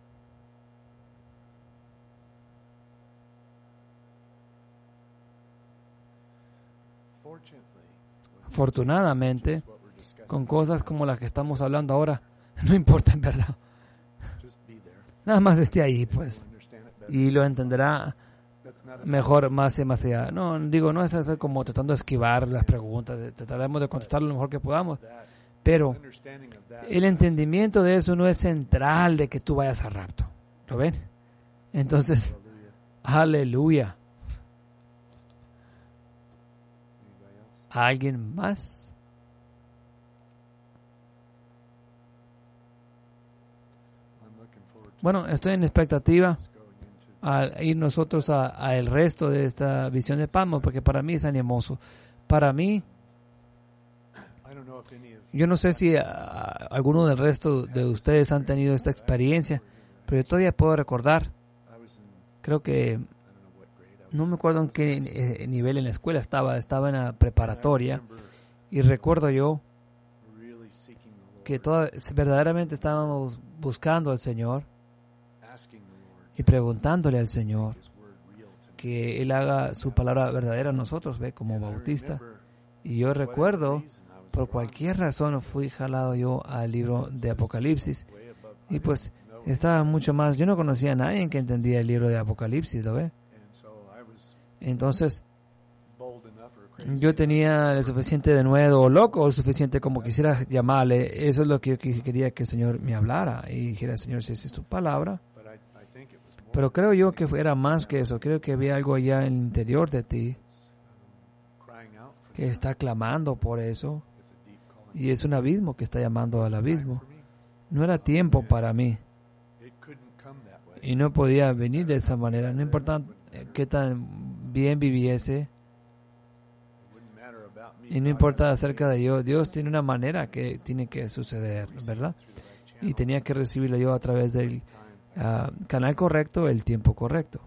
Afortunadamente, con cosas como las que estamos hablando ahora, no importa en verdad. Nada más esté ahí, pues, y lo entenderá mejor más y más allá. No, digo, no es hacer como tratando de esquivar las preguntas, trataremos de contestar lo mejor que podamos. Pero el entendimiento de eso no es central de que tú vayas a rapto. ¿Lo ven? Entonces, aleluya. ¿Alguien más? Bueno, estoy en expectativa a ir nosotros a, a el resto de esta visión de Patmos, porque para mí es animoso. Para mí, yo no sé si a, a, alguno del resto de ustedes han tenido esta experiencia, pero yo todavía puedo recordar, creo que, no me acuerdo en qué eh, nivel en la escuela estaba, estaba en la preparatoria, y recuerdo yo que toda, verdaderamente estábamos buscando al Señor y preguntándole al Señor que Él haga su palabra verdadera a nosotros, ve, como bautista. Y yo recuerdo, por cualquier razón fui jalado yo al libro de Apocalipsis y pues estaba mucho más, yo no conocía a nadie que entendía el libro de Apocalipsis, ¿lo ve? Entonces yo tenía lo suficiente de nuevo o loco, o suficiente como quisiera llamarle. Eso es lo que yo quería que el Señor me hablara y dijera: Señor, si esa es tu palabra. Pero creo yo que era más que eso. Creo que había algo allá en el interior de ti que está clamando por eso. Y es un abismo que está llamando al abismo. No era tiempo para mí. Y no podía venir de esa manera. No importa qué tan bien viviese. Y no importa acerca de yo. Dios tiene una manera que tiene que suceder, ¿verdad? Y tenía que recibirlo yo a través del uh, canal correcto, el tiempo correcto.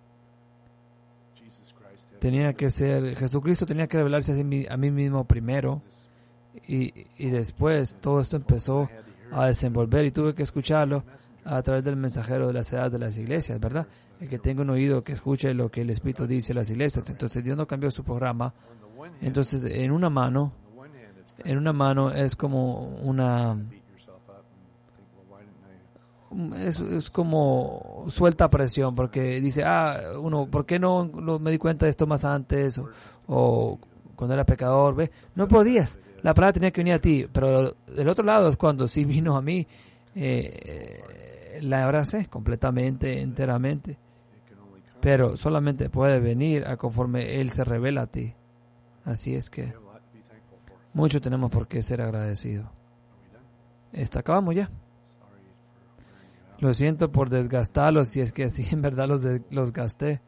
Tenía que ser, Jesucristo tenía que revelarse a mí, a mí mismo primero. Y, y después todo esto empezó a desenvolver y tuve que escucharlo a través del mensajero de las edades de las iglesias, ¿verdad? El que tenga un oído que escuche lo que el Espíritu dice a las iglesias. Entonces Dios no cambió su programa. Entonces en una mano, en una mano es como una, es, es como suelta presión, porque dice, ah, uno, ¿por qué no, no me di cuenta de esto más antes? O, o cuando era pecador, ¿ve? No podías. La palabra tenía que venir a ti, pero del otro lado es cuando sí vino a mí, eh, la abracé completamente, enteramente. Pero solamente puede venir a conforme Él se revela a ti. Así es que mucho tenemos por qué ser agradecidos. Esta, acabamos ya. Lo siento por desgastarlos, si es que así en verdad los, de, los gasté.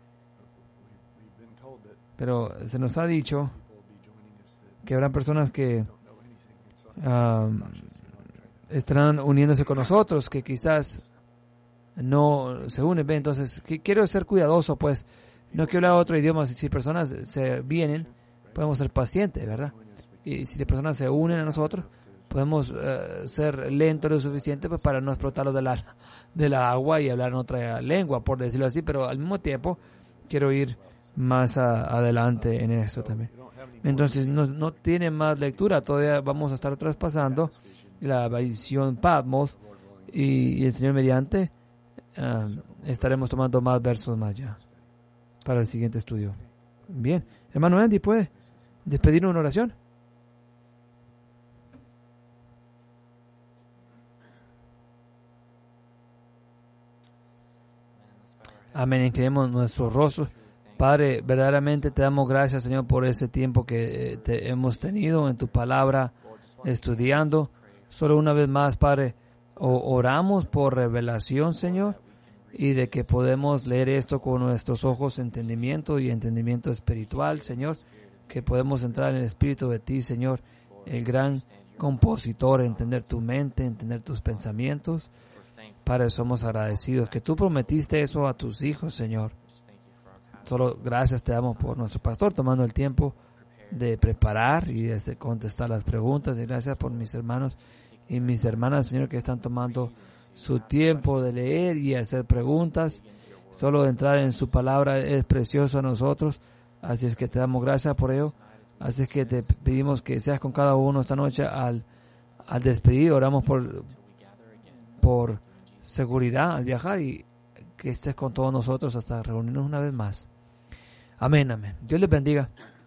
Pero se nos ha dicho que habrán personas que um, estarán uniéndose con nosotros, que quizás no se unen. ¿Ve? Entonces, que quiero ser cuidadoso, pues no quiero hablar otro idioma. Si, si personas se vienen, podemos ser pacientes, ¿verdad? Y si las personas se unen a nosotros, podemos uh, ser lentos lo suficiente pues, para no explotarlos de la, de la agua y hablar en otra lengua, por decirlo así, pero al mismo tiempo quiero ir más a, adelante en esto también. Entonces no, no tiene más lectura, todavía vamos a estar traspasando la visión Patmos y, y el Señor mediante uh, estaremos tomando más versos más ya para el siguiente estudio. Bien, hermano Andy, ¿puede despedirnos una oración? Amén, inclinemos nuestros rostros. Padre, verdaderamente te damos gracias, Señor, por ese tiempo que te hemos tenido en tu palabra, estudiando. Solo una vez más, Padre, oramos por revelación, Señor, y de que podemos leer esto con nuestros ojos, entendimiento y entendimiento espiritual, Señor, que podemos entrar en el espíritu de ti, Señor, el gran compositor, entender tu mente, entender tus pensamientos. Padre, somos agradecidos que tú prometiste eso a tus hijos, Señor. Solo gracias te damos por nuestro pastor tomando el tiempo de preparar y de contestar las preguntas. Y gracias por mis hermanos y mis hermanas, Señor, que están tomando su tiempo de leer y hacer preguntas. Solo entrar en su palabra es precioso a nosotros. Así es que te damos gracias por ello. Así es que te pedimos que seas con cada uno esta noche al, al despedir. Oramos por, por seguridad al viajar y que estés con todos nosotros hasta reunirnos una vez más. Amén, amén. Dios les bendiga.